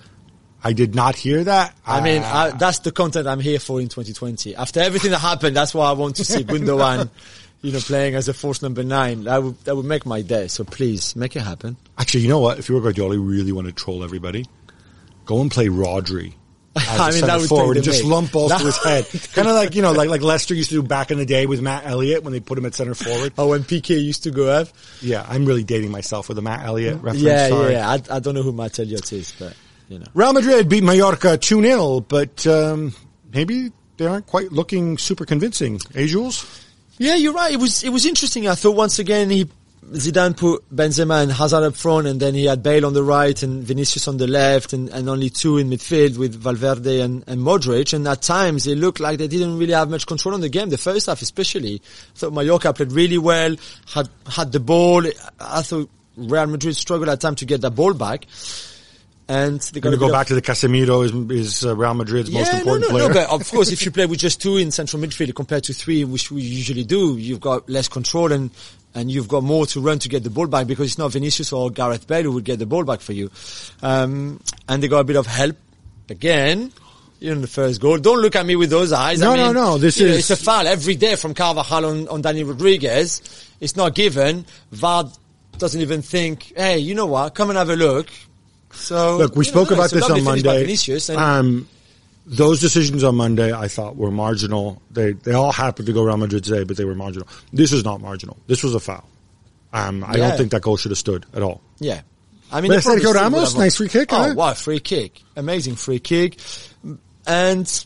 I did not hear that. I mean, Uh, I, that's the content I'm here for in twenty twenty. After everything that happened, that's why I want to see Gundogan, you know, playing as a force number nine. That would that would make my day. So please make it happen. actually, you know what? If you were Guardiola, you really want to troll everybody, go and play Rodri. As I a mean, center that would forward take and the just mick. lump balls That- to his head. Kind of like, you know, like, like Leicester used to do back in the day with Matt Elliott when they put him at center forward. Oh, when P K used to go up. Yeah, I'm really dating myself with the Matt Elliott reference. Yeah, Sorry. yeah. I, I don't know who Matt Elliott is, but you know. Real Madrid beat Mallorca two nil, but um, maybe they aren't quite looking super convincing. Eh, Jules? Yeah, you're right. It was it was interesting. I thought once again he Zidane put Benzema and Hazard up front, and then he had Bale on the right and Vinicius on the left, and, and only two in midfield with Valverde and, and Modric. And at times it looked like they didn't really have much control on the game. The first half, especially, I thought Mallorca played really well, had had the ball. I thought Real Madrid struggled at times to get that ball back. And they got Going to a go bit of- back to the Casemiro is, is uh, Real Madrid's most important no, no, player. No, but of course, if you play with just two in central midfield compared to three, which we usually do, you've got less control and, and you've got more to run to get the ball back because it's not Vinicius or Gareth Bale who would get the ball back for you. Um, and they got a bit of help again. You know, the first goal. Don't look at me with those eyes. No, I no, mean, no, this you know, is- it's a foul every day from Carvajal on, on Dani Rodriguez. It's not given. V A R doesn't even think, hey, you know what? Come and have a look. So Look, we you spoke know, about it's a this lovely on finish by Monday. Vinicius and Um, those decisions on Monday, I thought were marginal. They they all happened to go Real Madrid today, but they were marginal. This is not marginal. This was a foul. Um, I Yeah. don't think that goal should have stood at all. Yeah. I mean, But they probably Sergio still would Ramos, have- nice free kick, Oh, huh? wow, free kick. Amazing free kick. And,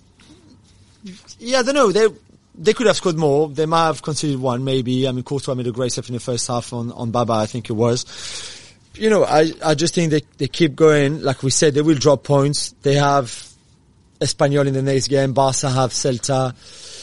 yeah, I don't know, they, they could have scored more. They might have conceded one, maybe. I mean, Courtois made a great save in the first half on, on Baba, I think it was. You know, I, I just think they, they keep going. Like we said, they will drop points. They have Espanyol in the next game. Barca have Celta.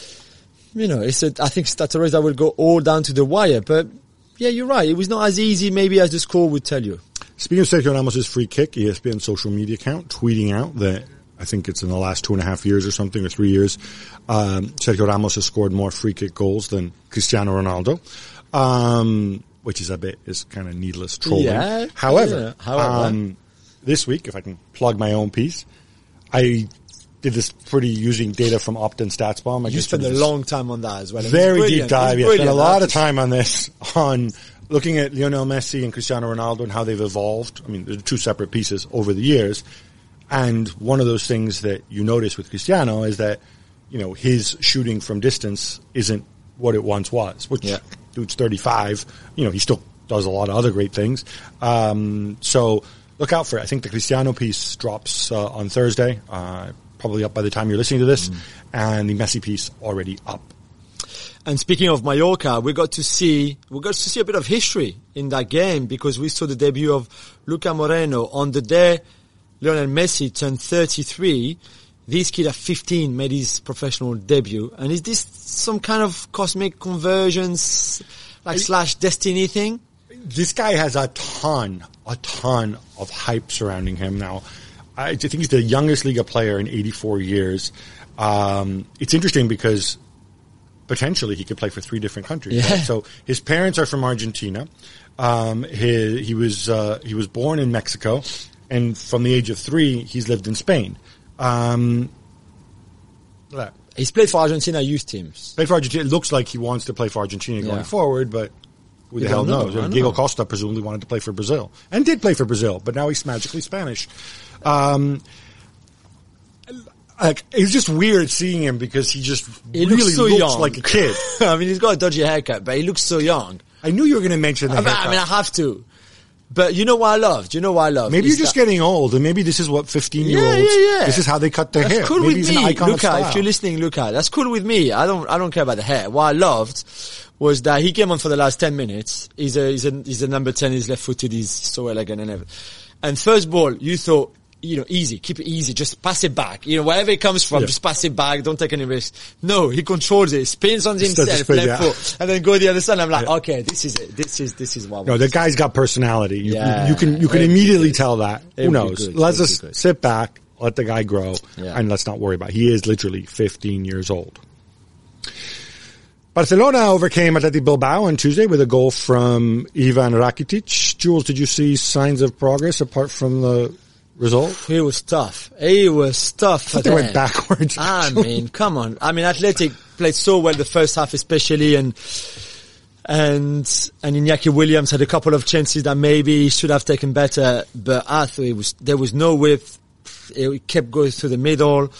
You know, it's a, I think Statoreza will go all down to the wire, but yeah, you're right. It was not as easy maybe as the score would tell you. Speaking of Sergio Ramos' free kick, E S P N social media account tweeting out that I think it's in the last two and a half years or something, or three years. Um, Sergio Ramos has scored more free kick goals than Cristiano Ronaldo, um, which is a bit, is kind of needless trolling. Yeah, However, yeah, however. Um, this week, if I can plug my own piece, I did this pretty using data from Opt and StatsBomb. I You just spent did a this long time on that as well. It was very deep brilliant. dive. It Yeah, was spent a brilliant. lot of time on this, on looking at Lionel Messi and Cristiano Ronaldo and how they've evolved. I mean, they're two separate pieces over the years. And one of those things that you notice with Cristiano is that, you know, his shooting from distance isn't what it once was, which Yeah. dude's thirty-five. You know, he still does a lot of other great things. Um, so look out for it. I think the Cristiano piece drops uh, on Thursday, uh, probably up by the time you're listening to this, mm. and the Messi piece already up. And speaking of Mallorca, we got to see we got to see a bit of history in that game because we saw the debut of Luca Moreno on the day Lionel Messi turned thirty-three. This kid at fifteen made his professional debut. And is this some kind of cosmic convergence, like I, slash destiny thing? This guy has a ton, a ton of hype surrounding him now. I think he's the youngest Liga player in eighty-four years. Um, it's interesting because potentially he could play for three different countries. Yeah. Right? So his parents are from Argentina. Um, he, he was uh, he was born in Mexico, and from the age of three, he's lived in Spain. Um, he's played for Argentina youth teams. Played for Argentina. It looks like he wants to play for Argentina going yeah. forward, but who the we hell know, knows? Diego Costa presumably wanted to play for Brazil and did play for Brazil, but now he's magically Spanish. Um, like, it's just weird seeing him because he just he really looks, so looks young. like a kid. I mean, he's got a dodgy haircut, but he looks so young. I knew you were going to mention the I mean, haircut. I mean, I have to. But you know what I love? Do you know what I love? Maybe Is you're just that, getting old, and maybe this is what fifteen-year-olds, yeah, yeah, yeah. this is how they cut their that's hair. Cool maybe with he's me. an icon of Luca, style. if you're listening, Luca, that's cool with me. I don't, I don't care about the hair. What I loved was that he came on for the last ten minutes. He's a, he's a, he's a number ten. He's left-footed. He's so elegant and everything. And first ball, you thought, you know, easy, keep it easy, just pass it back. You know, wherever it comes from, yeah. just pass it back, don't take any risk. No, he controls it, spins on Starts himself, spin, left yeah. foot, and then go the other side. I'm like, Yeah. okay, this is it. This is, this is what I No, want. the guy's got personality. You, Yeah. you can, you can It'd be immediately good. tell that. Who It'd be knows? good. Let's It'd be just good. sit back, let the guy grow, Yeah. and let's not worry about it. He is literally fifteen years old. Barcelona overcame Athletic Bilbao on Tuesday with a goal from Ivan Rakitic. Jules, did you see signs of progress apart from the result? It was tough. It was tough. I thought they went backwards. I mean, come on. I mean, Athletic played so well the first half especially, and and and Iñaki Williams had a couple of chances that maybe he should have taken better, but I thought it was, there was no width. It kept going through the middle.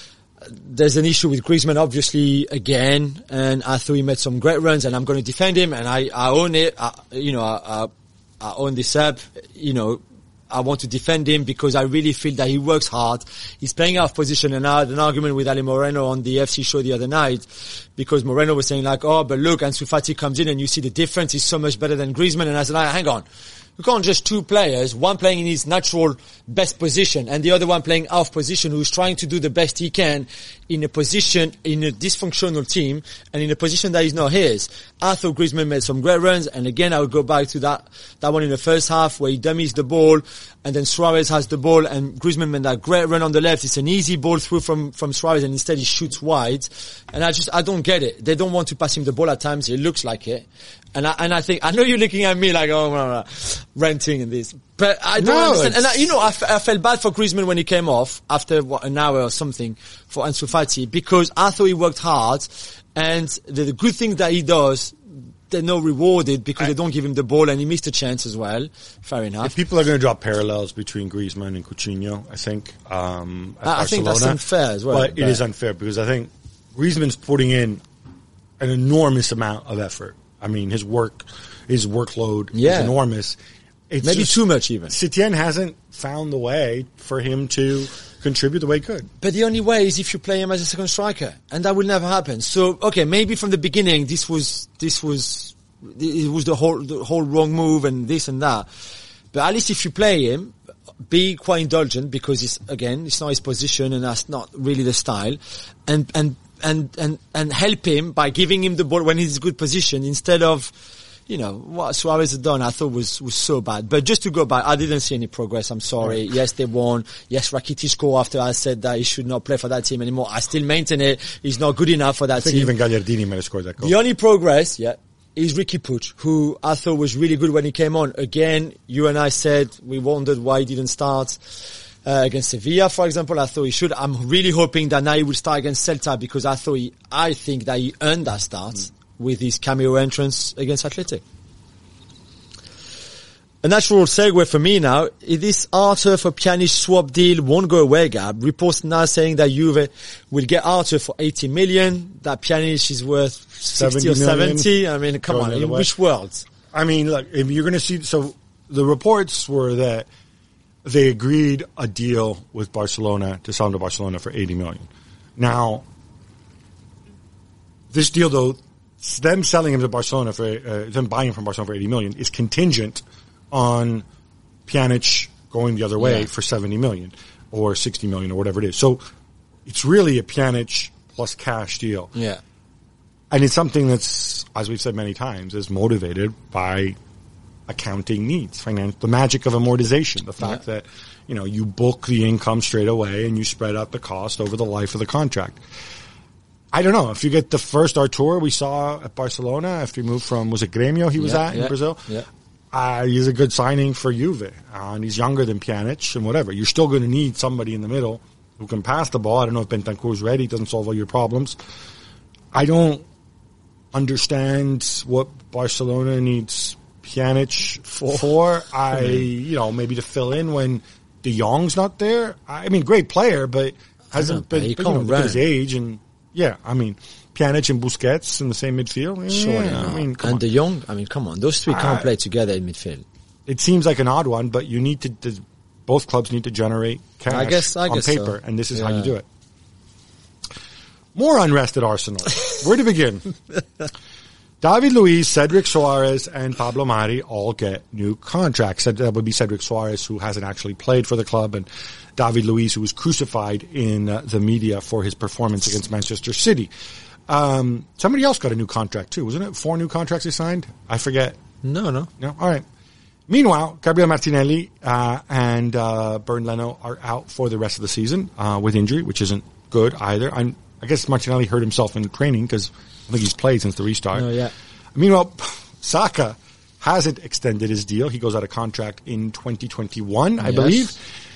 There's an issue with Griezmann, obviously, again, and I thought he made some great runs, and I'm going to defend him, and I, I own it. I, you know, I, I, I own this up. You know, I want to defend him because I really feel that he works hard. He's playing out of position, and I had an argument with Ali Moreno on the F C show the other night because Moreno was saying like, oh, but look, Ansu Fati comes in and you see the difference. He's so much better than Griezmann. And I said, hang on. You can't just two players, one playing in his natural best position and the other one playing out of position who's trying to do the best he can in a position, in a dysfunctional team and in a position that is not his. I thought Griezmann made some great runs, and again I would go back to that, that one in the first half where he dummies the ball and then Suarez has the ball and Griezmann made that great run on the left. It's an easy ball through from, from Suarez and instead he shoots wide. And I just, I don't get it. They don't want to pass him the ball at times. It looks like it. And I, and I think, I know you're looking at me like, oh, blah, blah, renting and this, but I don't No, understand. And I, it's- you know, I, f- I felt bad for Griezmann when he came off after what, an hour or something for Ansu Fati because I thought he worked hard and the, the good things that he does, they're not rewarded because they don't give him the ball and he missed a chance as well. Fair enough. People are going to draw parallels between Griezmann and Coutinho, I think. Um, at I, I think that's Barcelona. unfair as well. But it is unfair because I think Griezmann's putting in an enormous amount of effort. I mean, his work, his workload Yeah. is enormous. It's Maybe just, too much even. Setien hasn't found the way for him to contribute the way he could. But the only way is if you play him as a second striker, and that will never happen. So, okay, maybe from the beginning this was this was it was the whole the whole wrong move and this and that. But at least if you play him, be quite indulgent because it's again it's not his position and that's not really the style, and and and and and help him by giving him the ball when he's in a good position instead of you know, what Suarez had done, I thought was, was so bad. But just to go back, I didn't see any progress. I'm sorry. Yes, they won. Yes, Rakitic scored after I said that he should not play for that team anymore. I still maintain it. He's not good enough for that I think team. even Gagliardini might have scored that goal. The only progress, yeah, is Ricky Puig, who I thought was really good when he came on. Again, you and I said we wondered why he didn't start. Uh, against Sevilla, for example, I thought he should. I'm really hoping that now he will start against Celta because I thought he, I think that he earned that start mm. with his cameo entrance against Athletic. A natural segue for me now, this Arthur for Pjanic swap deal won't go away, Gab. Reports now saying that Juve will get Arthur for eighty million, that Pjanic is worth sixty or seventy. I mean, come on, in which world? I mean, look, if you're going to see, so the reports were that they agreed a deal with Barcelona to sell him to Barcelona for eighty million. Now, this deal though, them selling him to Barcelona for, uh, them buying him from Barcelona for eighty million is contingent on Pjanic going the other way yeah. for seventy million or sixty million or whatever it is. So it's really a Pjanic plus cash deal. Yeah. And it's something that's, as we've said many times, is motivated by accounting needs, finance, the magic of amortization, the fact yeah. that, you know, you book the income straight away and you spread out the cost over the life of the contract. I don't know. If you get the first Artur we saw at Barcelona after he moved from, was it Grêmio he was yeah, at yeah, in Brazil? Yeah. Uh, he's a good signing for Juve. Uh, and he's younger than Pjanic and whatever. You're still going to need somebody in the middle who can pass the ball. I don't know if Bentancur's ready. It doesn't solve all your problems. I don't understand what Barcelona needs Pjanic for. for. I, you know, maybe to fill in when De Jong's not there. I mean, great player, but hasn't been, he but, you know, look at his age and, yeah, I mean, Pjanic and Busquets in the same midfield. Sure, yeah, no. I mean, come and on. De Jong, I mean, come on, those three can't I, play together in midfield. It seems like an odd one, but you need to, to both clubs need to generate cash I guess, I on guess paper, so. and this is yeah. how you do it. More unrest at Arsenal. Where to begin? David Luiz, Cedric Soares, and Pablo Mari all get new contracts. That would be Cedric Soares, who hasn't actually played for the club, and David Luiz, who was crucified in uh, the media for his performance against Manchester City. Um, somebody else got a new contract too, wasn't it? Four new contracts he signed? I forget. No, no. No? All right. Meanwhile, Gabriel Martinelli uh, and uh, Bernd Leno are out for the rest of the season uh, with injury, which isn't good either. I'm, I guess Martinelli hurt himself in training because I think he's played since the restart. No, yeah. Meanwhile, Saka hasn't extended his deal. He goes out of contract in twenty twenty-one, I yes. believe.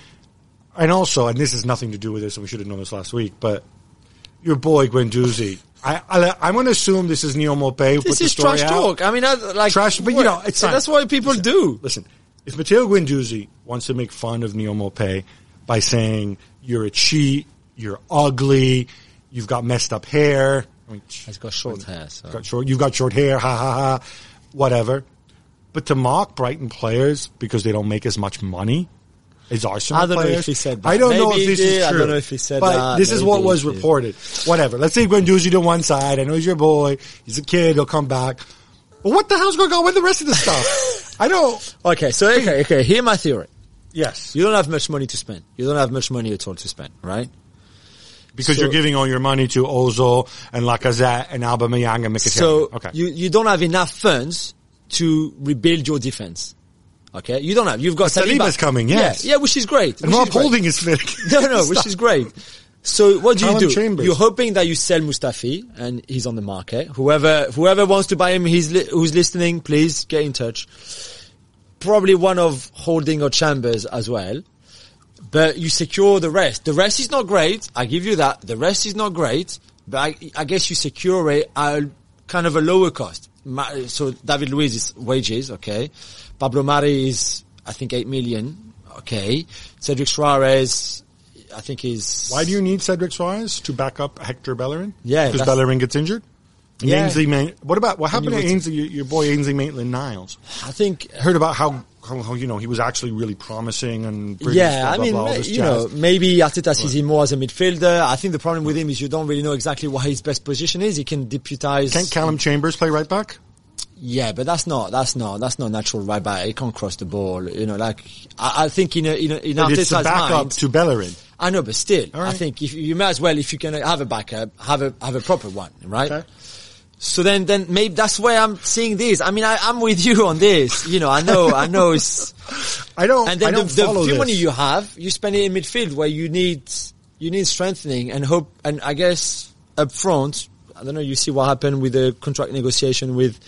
And also, and this has nothing to do with this, and we should have known this last week, but your boy Guendouzi. I, I, I'm going to assume this is Neil Maupay who This put the is story trash out. talk. I mean, I, like Trash, but you know, it's fine. That's what people listen, do. Listen, if Matteo Guendouzi wants to make fun of Neil Maupay by saying you're a cheat, you're ugly, you've got messed up hair. I mean, He's got short hair. So. Got short, you've got short hair, ha ha ha, whatever. But to mock Brighton players because they don't make as much money as Arsenal I don't players, know if he said that. I don't Maybe know if this he did. is true. I don't know if he said but that. this is Maybe what was he did. reported. Whatever. Let's say Guendouzi to one side. I know he's your boy. He's a kid. He'll come back. But what the hell's going on with the rest of the stuff? I don't. Okay, so okay, okay. Here's my theory. Yes. You don't have much money to spend. You don't have much money at all to spend, right? Because so, you're giving all your money to Ozil and Lacazette and Aubameyang and Mkhitaryan. So okay. you you don't have enough funds to rebuild your defense. Okay, you don't have. You've got Saliba's Saliba coming. Yes. Yeah, yeah, which is great. And which Rob is great. Holding is fit. No, no, which is great. So what do Callum you do? Chambers. You're hoping that you sell Mustafi and he's on the market. Whoever whoever wants to buy him, he's li- who's listening, please get in touch. Probably one of Holding or Chambers as well. But you secure the rest. The rest is not great. I give you that. The rest is not great. But I, I guess you secure it at kind of a lower cost. So David Luiz's wages, okay. Pablo Mari is, I think, eight million, okay. Cedric Suarez, I think is... Why do you need Cedric Suarez to back up Hector Bellerin? Yeah. Because Bellerin gets injured? And Yeah. Ainsley Main- what about, what happened to would- Ainsley, your, your boy Ainsley Maitland-Niles? I think... I heard about how, how, how, you know, he was actually really promising and British, Yeah, blah, I blah, mean, blah, all ma- this you jazz. know, maybe Arteta sees him more as a midfielder. I think the problem with him is you don't really know exactly what his best position is. He can deputize... Can't Callum Chambers play right back? Yeah, but that's not, that's not, that's not natural right back. He can't cross the ball. You know, like, I, I think in a, in a, in But it's a Arteta's backup mind, to Bellerin. I know, but still, All right. I think if you might as well, if you can have a backup, have a, have a proper one, right? Okay. So then, then maybe that's why I'm seeing this. I mean, I, I'm with you on this. You know, I know, I know it's, I don't, and then I don't the, follow the few this. money you have, you spend it in midfield where you need, you need strengthening and hope, and I guess up front, I don't know, you see what happened with the contract negotiation with,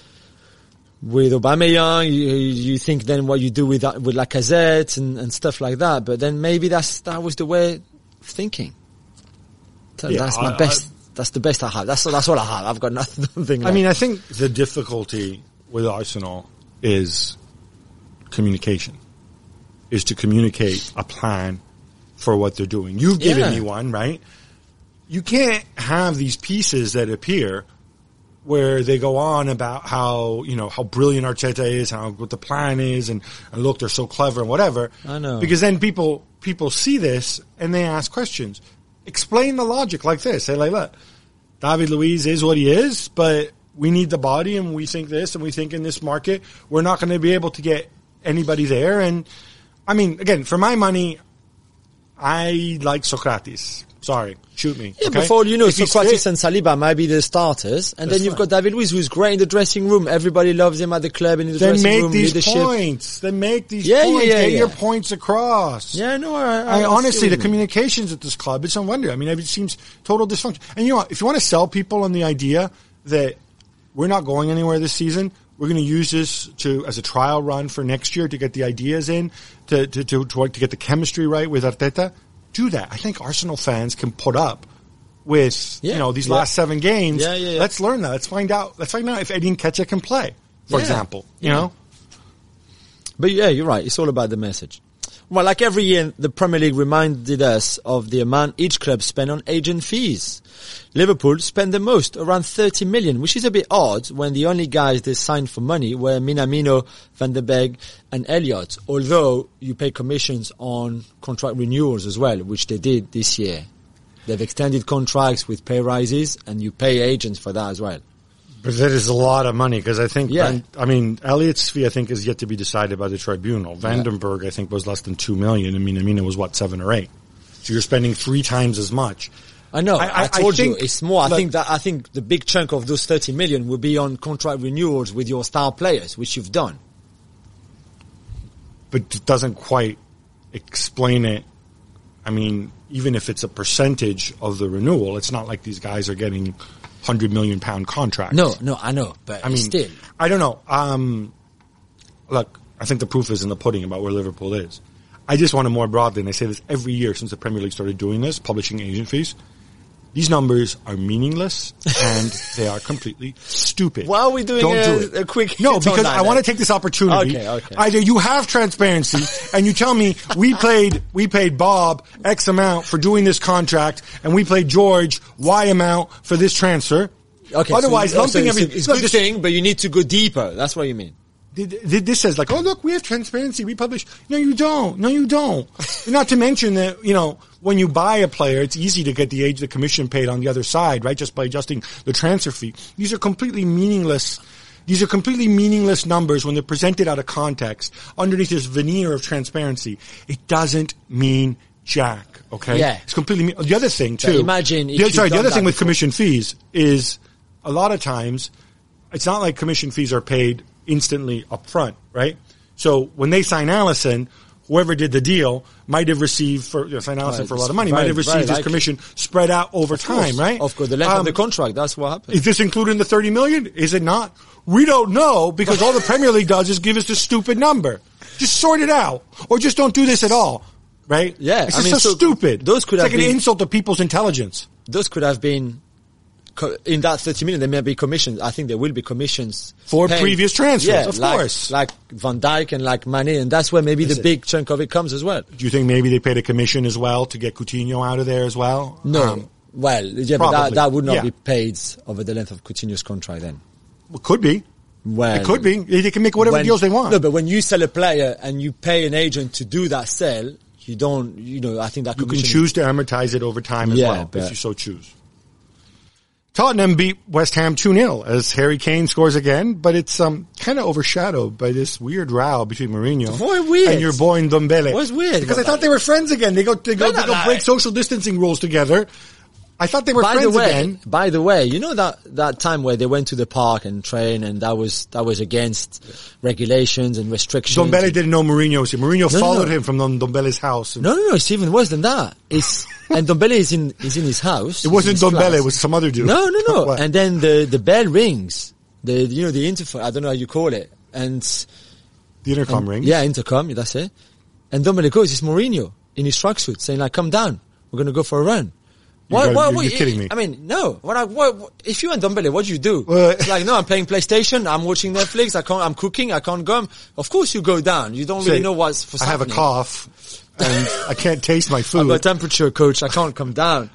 with Aubameyang, you, you think then what you do with, with Lacazette and, and stuff like that, but then maybe that's, that was the way of thinking. So Yeah, that's my I- best. That's the best I have. That's that's all I have. I've got nothing. nothing I mean, I think the difficulty with Arsenal is communication, is to communicate a plan for what they're doing. You've given Yeah. me one, right? You can't have these pieces that appear where they go on about how, you know, how brilliant Arteta is, how what the plan is, and, and look, they're so clever and whatever. I know. Because then people, people see this and they ask questions. Explain the logic like this. Say like, look, David Luiz is what he is, but we need the body and we think this and we think in this market, we're not going to be able to get anybody there. And I mean, again, for my money, I like Socrates. Sorry, shoot me. Yeah, okay? before you know, If he's Socrates fit- and Saliba might be the starters, and That's then you've fine. got David Luiz, who's great in the dressing room. Everybody loves him at the club and in the Then dressing make room. these leadership. points. Then make these Yeah, yeah, points. yeah, Get yeah. your points across. Yeah, no, I, I, I I see honestly, what the you mean. communications at this club, it's no wonder. I mean, it seems total dysfunction. And you know what? If you want to sell people on the idea that we're not going anywhere this season, we're going to use this to as a trial run for next year to get the ideas in, to to to, to, to get the chemistry right with Arteta, do that. I think Arsenal fans can put up with Yeah, you know these yeah. last seven games. Yeah, yeah, yeah. Let's learn that. Let's find out. Let's find out if Eddie Nketiah can play, for Yeah. example. You Yeah. know. But yeah, you're right. It's all about the message. Well, like every year, the Premier League reminded us of the amount each club spent on agent fees. Liverpool spent the most, around thirty million, which is a bit odd when the only guys they signed for money were Minamino, Van der Beek and Elliott, although you pay commissions on contract renewals as well, which they did this year. They've extended contracts with pay rises and you pay agents for that as well. But that is a lot of money because I think, Yeah. Van, I mean, Elliott's fee I think is yet to be decided by the tribunal. Vandenberg I think was less than two million. I mean, Amina was what seven or eight. So you're spending three times as much. I know. I- I, I- I told think, you it's more. I like- think that I think the big chunk of those thirty million will be on contract renewals with your star players, which you've done. But it doesn't quite explain it. I mean, even if it's a percentage of the renewal, it's not like these guys are getting hundred million pound contracts. No, no, I know, but I mean, still, I don't know. Um, look, I think the proof is in the pudding about where Liverpool is. I just want to more broadly, and I say this every year since the Premier League started doing this, publishing agent fees. These numbers are meaningless and they are completely stupid. Why are we doing Don't a- do it. a quick No, hit on because that I want to then? take this opportunity. Okay, okay. Either you have transparency and you tell me we paid we paid Bob X amount for doing this contract and we paid George Y amount for this transfer. okay. Otherwise, so, lumping so every it's, it's look, good this- thing, but you need to go deeper. That's what you mean. This says like, oh look, we have transparency. We publish. No, you don't. No, you don't. Not to mention that you know when you buy a player, it's easy to get the age, the commission paid on the other side, right? Just by adjusting the transfer fee. These are completely meaningless. These are completely meaningless numbers when they're presented out of context underneath this veneer of transparency. It doesn't mean jack. Okay. Yeah. It's completely. Me- the other thing too. imagine if the, you've sorry. The done other that thing with before. commission fees is a lot of times it's not like commission fees are paid instantly up front, right? So when they sign Allison, whoever did the deal might have received for, you know, sign Allison Right, for a lot of it's money, very- might have very received his likely. commission spread out over time, right? Of course, the length of Um, the contract. That's what happens. Is this included in the thirty million? Is it not? We don't know because all the Premier League does is give us this stupid number. Just sort it out. Or just don't do this at all. Right? Yeah, It's I just mean, so, so stupid. those could it's have like an been- insult to people's intelligence. Those could have been co- in that thirty million. There may be commissions. I think there will be commissions For paid. previous transfers, Yeah, of like, course. like Van Dijk and like Mane, and that's where maybe Is the it? big chunk of it comes as well. Do you think maybe they paid a commission as well to get Coutinho out of there as well? No, Um, well, yeah, but that, probably. that would not Yeah. be paid over the length of Coutinho's contract then. well, could be. Well, It could be. They can make whatever when- deals they want. No, but when you sell a player and you pay an agent to do that sell, you don't, you know, I think that You can commission- choose to amortize it over time as Yeah, well, but- if you so choose. Tottenham beat West Ham two nil as Harry Kane scores again, but it's um, kind of overshadowed by this weird row between Mourinho What weird? and your boy Ndombele. What's weird Because I about thought they were friends again. They go, they go, No, they no, go no. break social distancing rules together. I thought they were by friends the way, again. By the way, you know that, that time where they went to the park and train and that was, that was against regulations and restrictions. Ndombele didn't know Mourinho was here. Mourinho No, followed no. him from Ndombele's house. No, no, no, it's even worse than that. It's, and Ndombele is in, is in his house. It wasn't He's in his Ndombele, flat. it was some other dude. No, no, no. What? And then the, the bell rings. The, you know, the interphone, I don't know how you call it. And, The intercom and- rings. Yeah, intercom, that's it. And Ndombele goes, it's Mourinho in his tracksuit saying like, come down. We're going to go for a run. Why, gotta- why, you're- why- you're kidding me. I mean, no. What I, what, what- if you and Ndombele, what do you do? Well, it's like, no, I'm playing PlayStation. I'm watching Netflix. I can't, I'm cooking. I can't go. Of course you go down. You don't really Say, know what's for I have a happening. cough and I can't taste my I've food. got temperature, coach. I can't come down.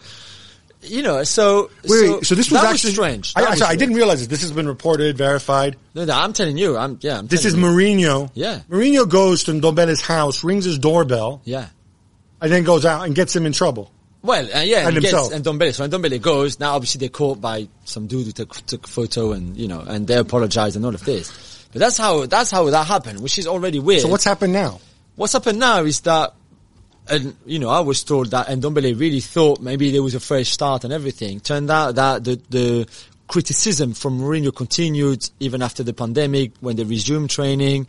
You know, so, Wait, so, wait, so this was that actually strange. I, That I, was sorry, I didn't strange. realize this. This has been reported, verified. No, no, I'm telling you. I'm, yeah, I'm This is telling you. Mourinho. Yeah. Mourinho goes to Ndombele's house, rings his doorbell, Yeah. and then goes out and gets him in trouble. Well, uh, yeah, And and, gets, himself. and Ndombele. So when Ndombele goes, now obviously they're caught by some dude who took, took a photo and, you know, and they apologize and all of this. But that's how, that's how that happened, which is already weird. So what's happened now? What's happened now is that, and you know, I was told that Ndombele really thought maybe there was a fresh start and everything. Turned out that the, the criticism from Mourinho continued even after the pandemic when they resumed training.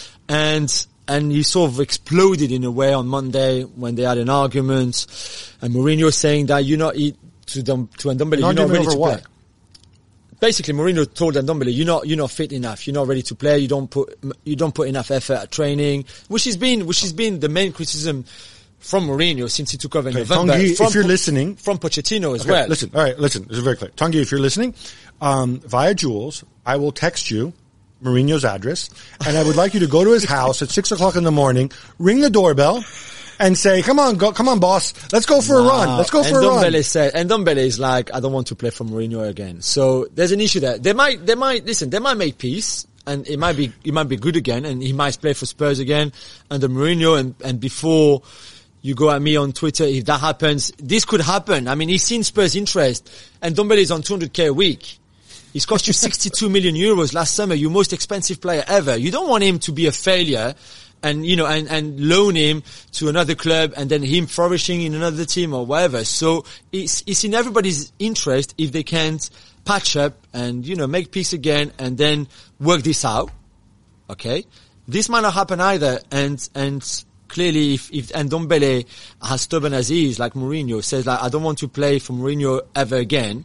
And, and he sort of exploded in a way on Monday when they had an argument. And Mourinho saying that you're not, he, to, Dom, to Ndombele, An you're not argument ready over to what? play. Basically, Mourinho told Ndombele, "You're not, you're not fit enough. You're not ready to play. You don't put, you don't put enough effort at training," which has been, which has been the main criticism from Mourinho since he took over in Okay, November. Tanguy, from, if you're listening, from Pochettino as okay, well. listen. All right, listen. This is very clear. Tanguy, if you're listening, um, via Jules, I will text you Mourinho's address, and I would like you to go to his house at six o'clock in the morning, ring the doorbell, and say, "Come on, go, come on, boss, let's go for a run. Let's go and for a run." Ndombele said, and Ndombele is like, "I don't want to play for Mourinho again." So there's an issue there. They might, they might listen. They might make peace. And it might be, it might be good again, and he might play for Spurs again under Mourinho. And, and before you go at me on Twitter, if that happens, this could happen. I mean, he's seen Spurs' interest, and Ndombele is on two hundred k a week. He's cost you sixty-two million euros last summer, your most expensive player ever. You don't want him to be a failure, and you know, and and loan him to another club, and then him flourishing in another team or whatever. So it's it's in everybody's interest if they can't patch up and, you know, make peace again and then work this out. Okay? This might not happen either. And, and clearly if, if Ndombele, as stubborn as he is, like Mourinho, says like, I don't want to play for Mourinho ever again,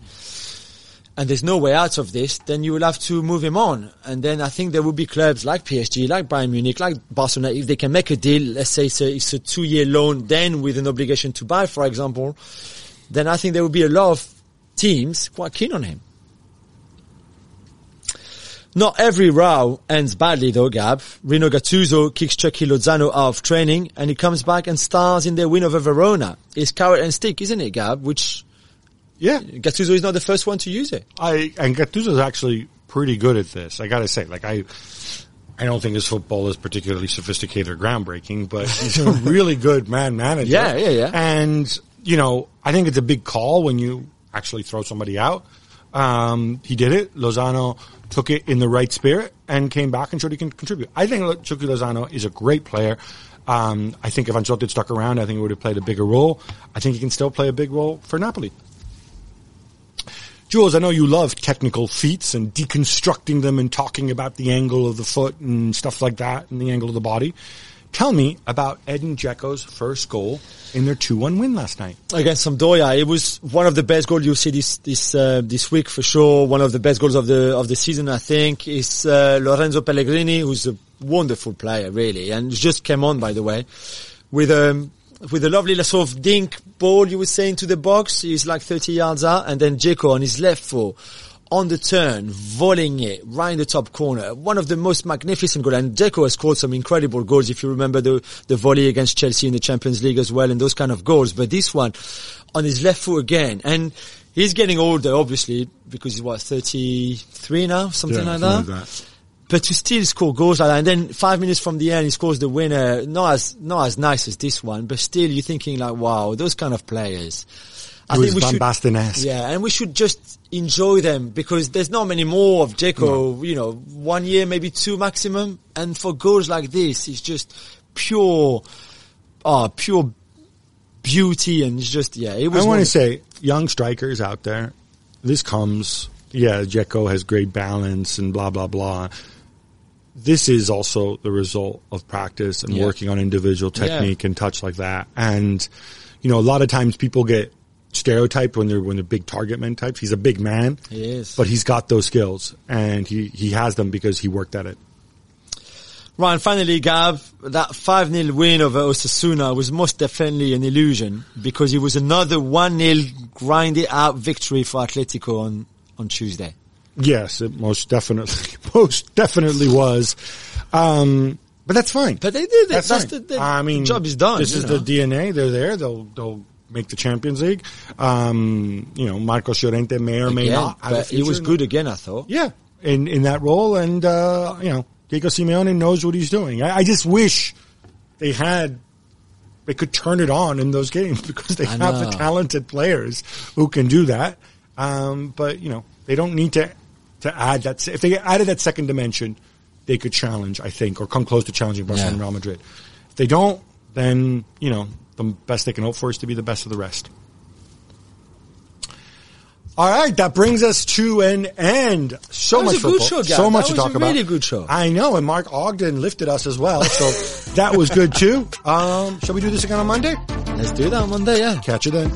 and there's no way out of this, then you will have to move him on. And then I think there will be clubs like P S G, like Bayern Munich, like Barcelona, if they can make a deal, let's say it's a, it's a two-year loan, then with an obligation to buy, for example, then I think there will be a lot of teams quite keen on him. Not every row ends badly though, Gab. Rino Gattuso kicks Chucky Lozano out of training and he comes back and stars in their win over Verona. It's carrot and stick, isn't it, Gab? Which, Yeah, Gattuso is not the first one to use it. I and Gattuso's actually pretty good at this. I got to say, like I, I don't think his football is particularly sophisticated or groundbreaking, but he's a really good man manager. Yeah, yeah, yeah. And you know, I think it's a big call when you actually throw somebody out. Um, he did it. Lozano took it in the right spirit and came back and showed he can contribute. I think Chucky Lozano is a great player. Um, I think if Ancelotti had stuck around, I think he would have played a bigger role. I think he can still play a big role for Napoli. Jules, I know you love technical feats and deconstructing them and talking about the angle of the foot and stuff like that and the angle of the body. Tell me about Edin Dzeko's first goal in their two one win last night. Against Sampdoria. It was one of the best goals you'll see this, this, uh, this week for sure. One of the best goals of the, of the season, I think, is, uh, Lorenzo Pellegrini, who's a wonderful player, really, and just came on, by the way, with, um, with a lovely sort of dink ball, you would say, into the box. He's like thirty yards out, and then Dzeko on his left foot, on the turn, volleying it right in the top corner. One of the most magnificent goals. And Dzeko has scored some incredible goals, if you remember the, the volley against Chelsea in the Champions League as well, and those kind of goals. But this one, on his left foot again. And he's getting older, obviously, because he's what, thirty-three now? Something like that. Like that. But to still score goals like that, and then five minutes from the end, he scores the winner. Not as, not as nice as this one, but still you're thinking like, wow, those kind of players. I It was think we Van should, Basten-esque. yeah, and we should just enjoy them because there's not many more of Dzeko, no. You know, one year, maybe two maximum. And for goals like this, it's just pure, ah, pure beauty, and it's just, yeah, it was. I want to wonderful. say, young strikers out there, this comes, yeah, Dzeko has great balance and blah, blah, blah. This is also the result of practice and Yeah. working on individual technique Yeah. and touch like that. And, you know, a lot of times people get stereotyped when they're, when they're big target men types. He's a big man, He is. but he's got those skills and he, he has them because he worked at it. Right, and finally, Gav, that five nil win over Osasuna was most definitely an illusion because it was another one nil grinded out victory for Atletico on, on Tuesday. Yes, it most definitely, most definitely was. Um, but that's fine. But they did it. That's, That's fine. the, the I mean, job is done. This you is know. the D N A. They're there. They'll, they'll make the Champions League. Um, you know, Marcos Llorente may or may Again, not have a but he future was in good again, I thought. Yeah, in, in that role. And, uh, you know, Diego Simeone knows what he's doing. I, I just wish they had, they could turn it on in those games because they I have the know. talented players who can do that. Um, but, you know, they don't need to, to add that. If they added that second dimension, they could challenge, I think, or come close to challenging Barcelona and Yeah. Real Madrid. If they don't, then, you know, the best they can hope for is to be the best of the rest. All right, that brings us to an end. So That was much a good football, show, Gav. so much That to was talk a about. really good show. I know, and Mark Ogden lifted us as well, so that was good too. Um, shall we do this again on Monday? Let's do that on Monday, yeah. Catch you then.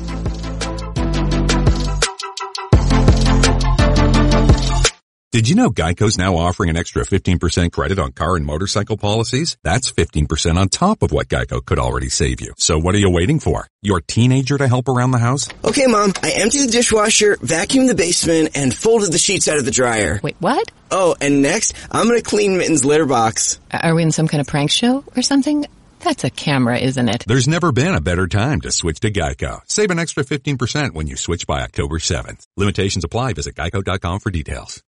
Did you know Geico's now offering an extra fifteen percent credit on car and motorcycle policies? That's fifteen percent on top of what Geico could already save you. So what are you waiting for? Your teenager to help around the house? Okay, Mom, I emptied the dishwasher, vacuumed the basement, and folded the sheets out of the dryer. Wait, what? Oh, and next, I'm gonna clean Mitten's litter box. Are we in some kind of prank show or something? That's a camera, isn't it? There's never been a better time to switch to Geico. Save an extra fifteen percent when you switch by October seventh. Limitations apply. Visit geico dot com for details.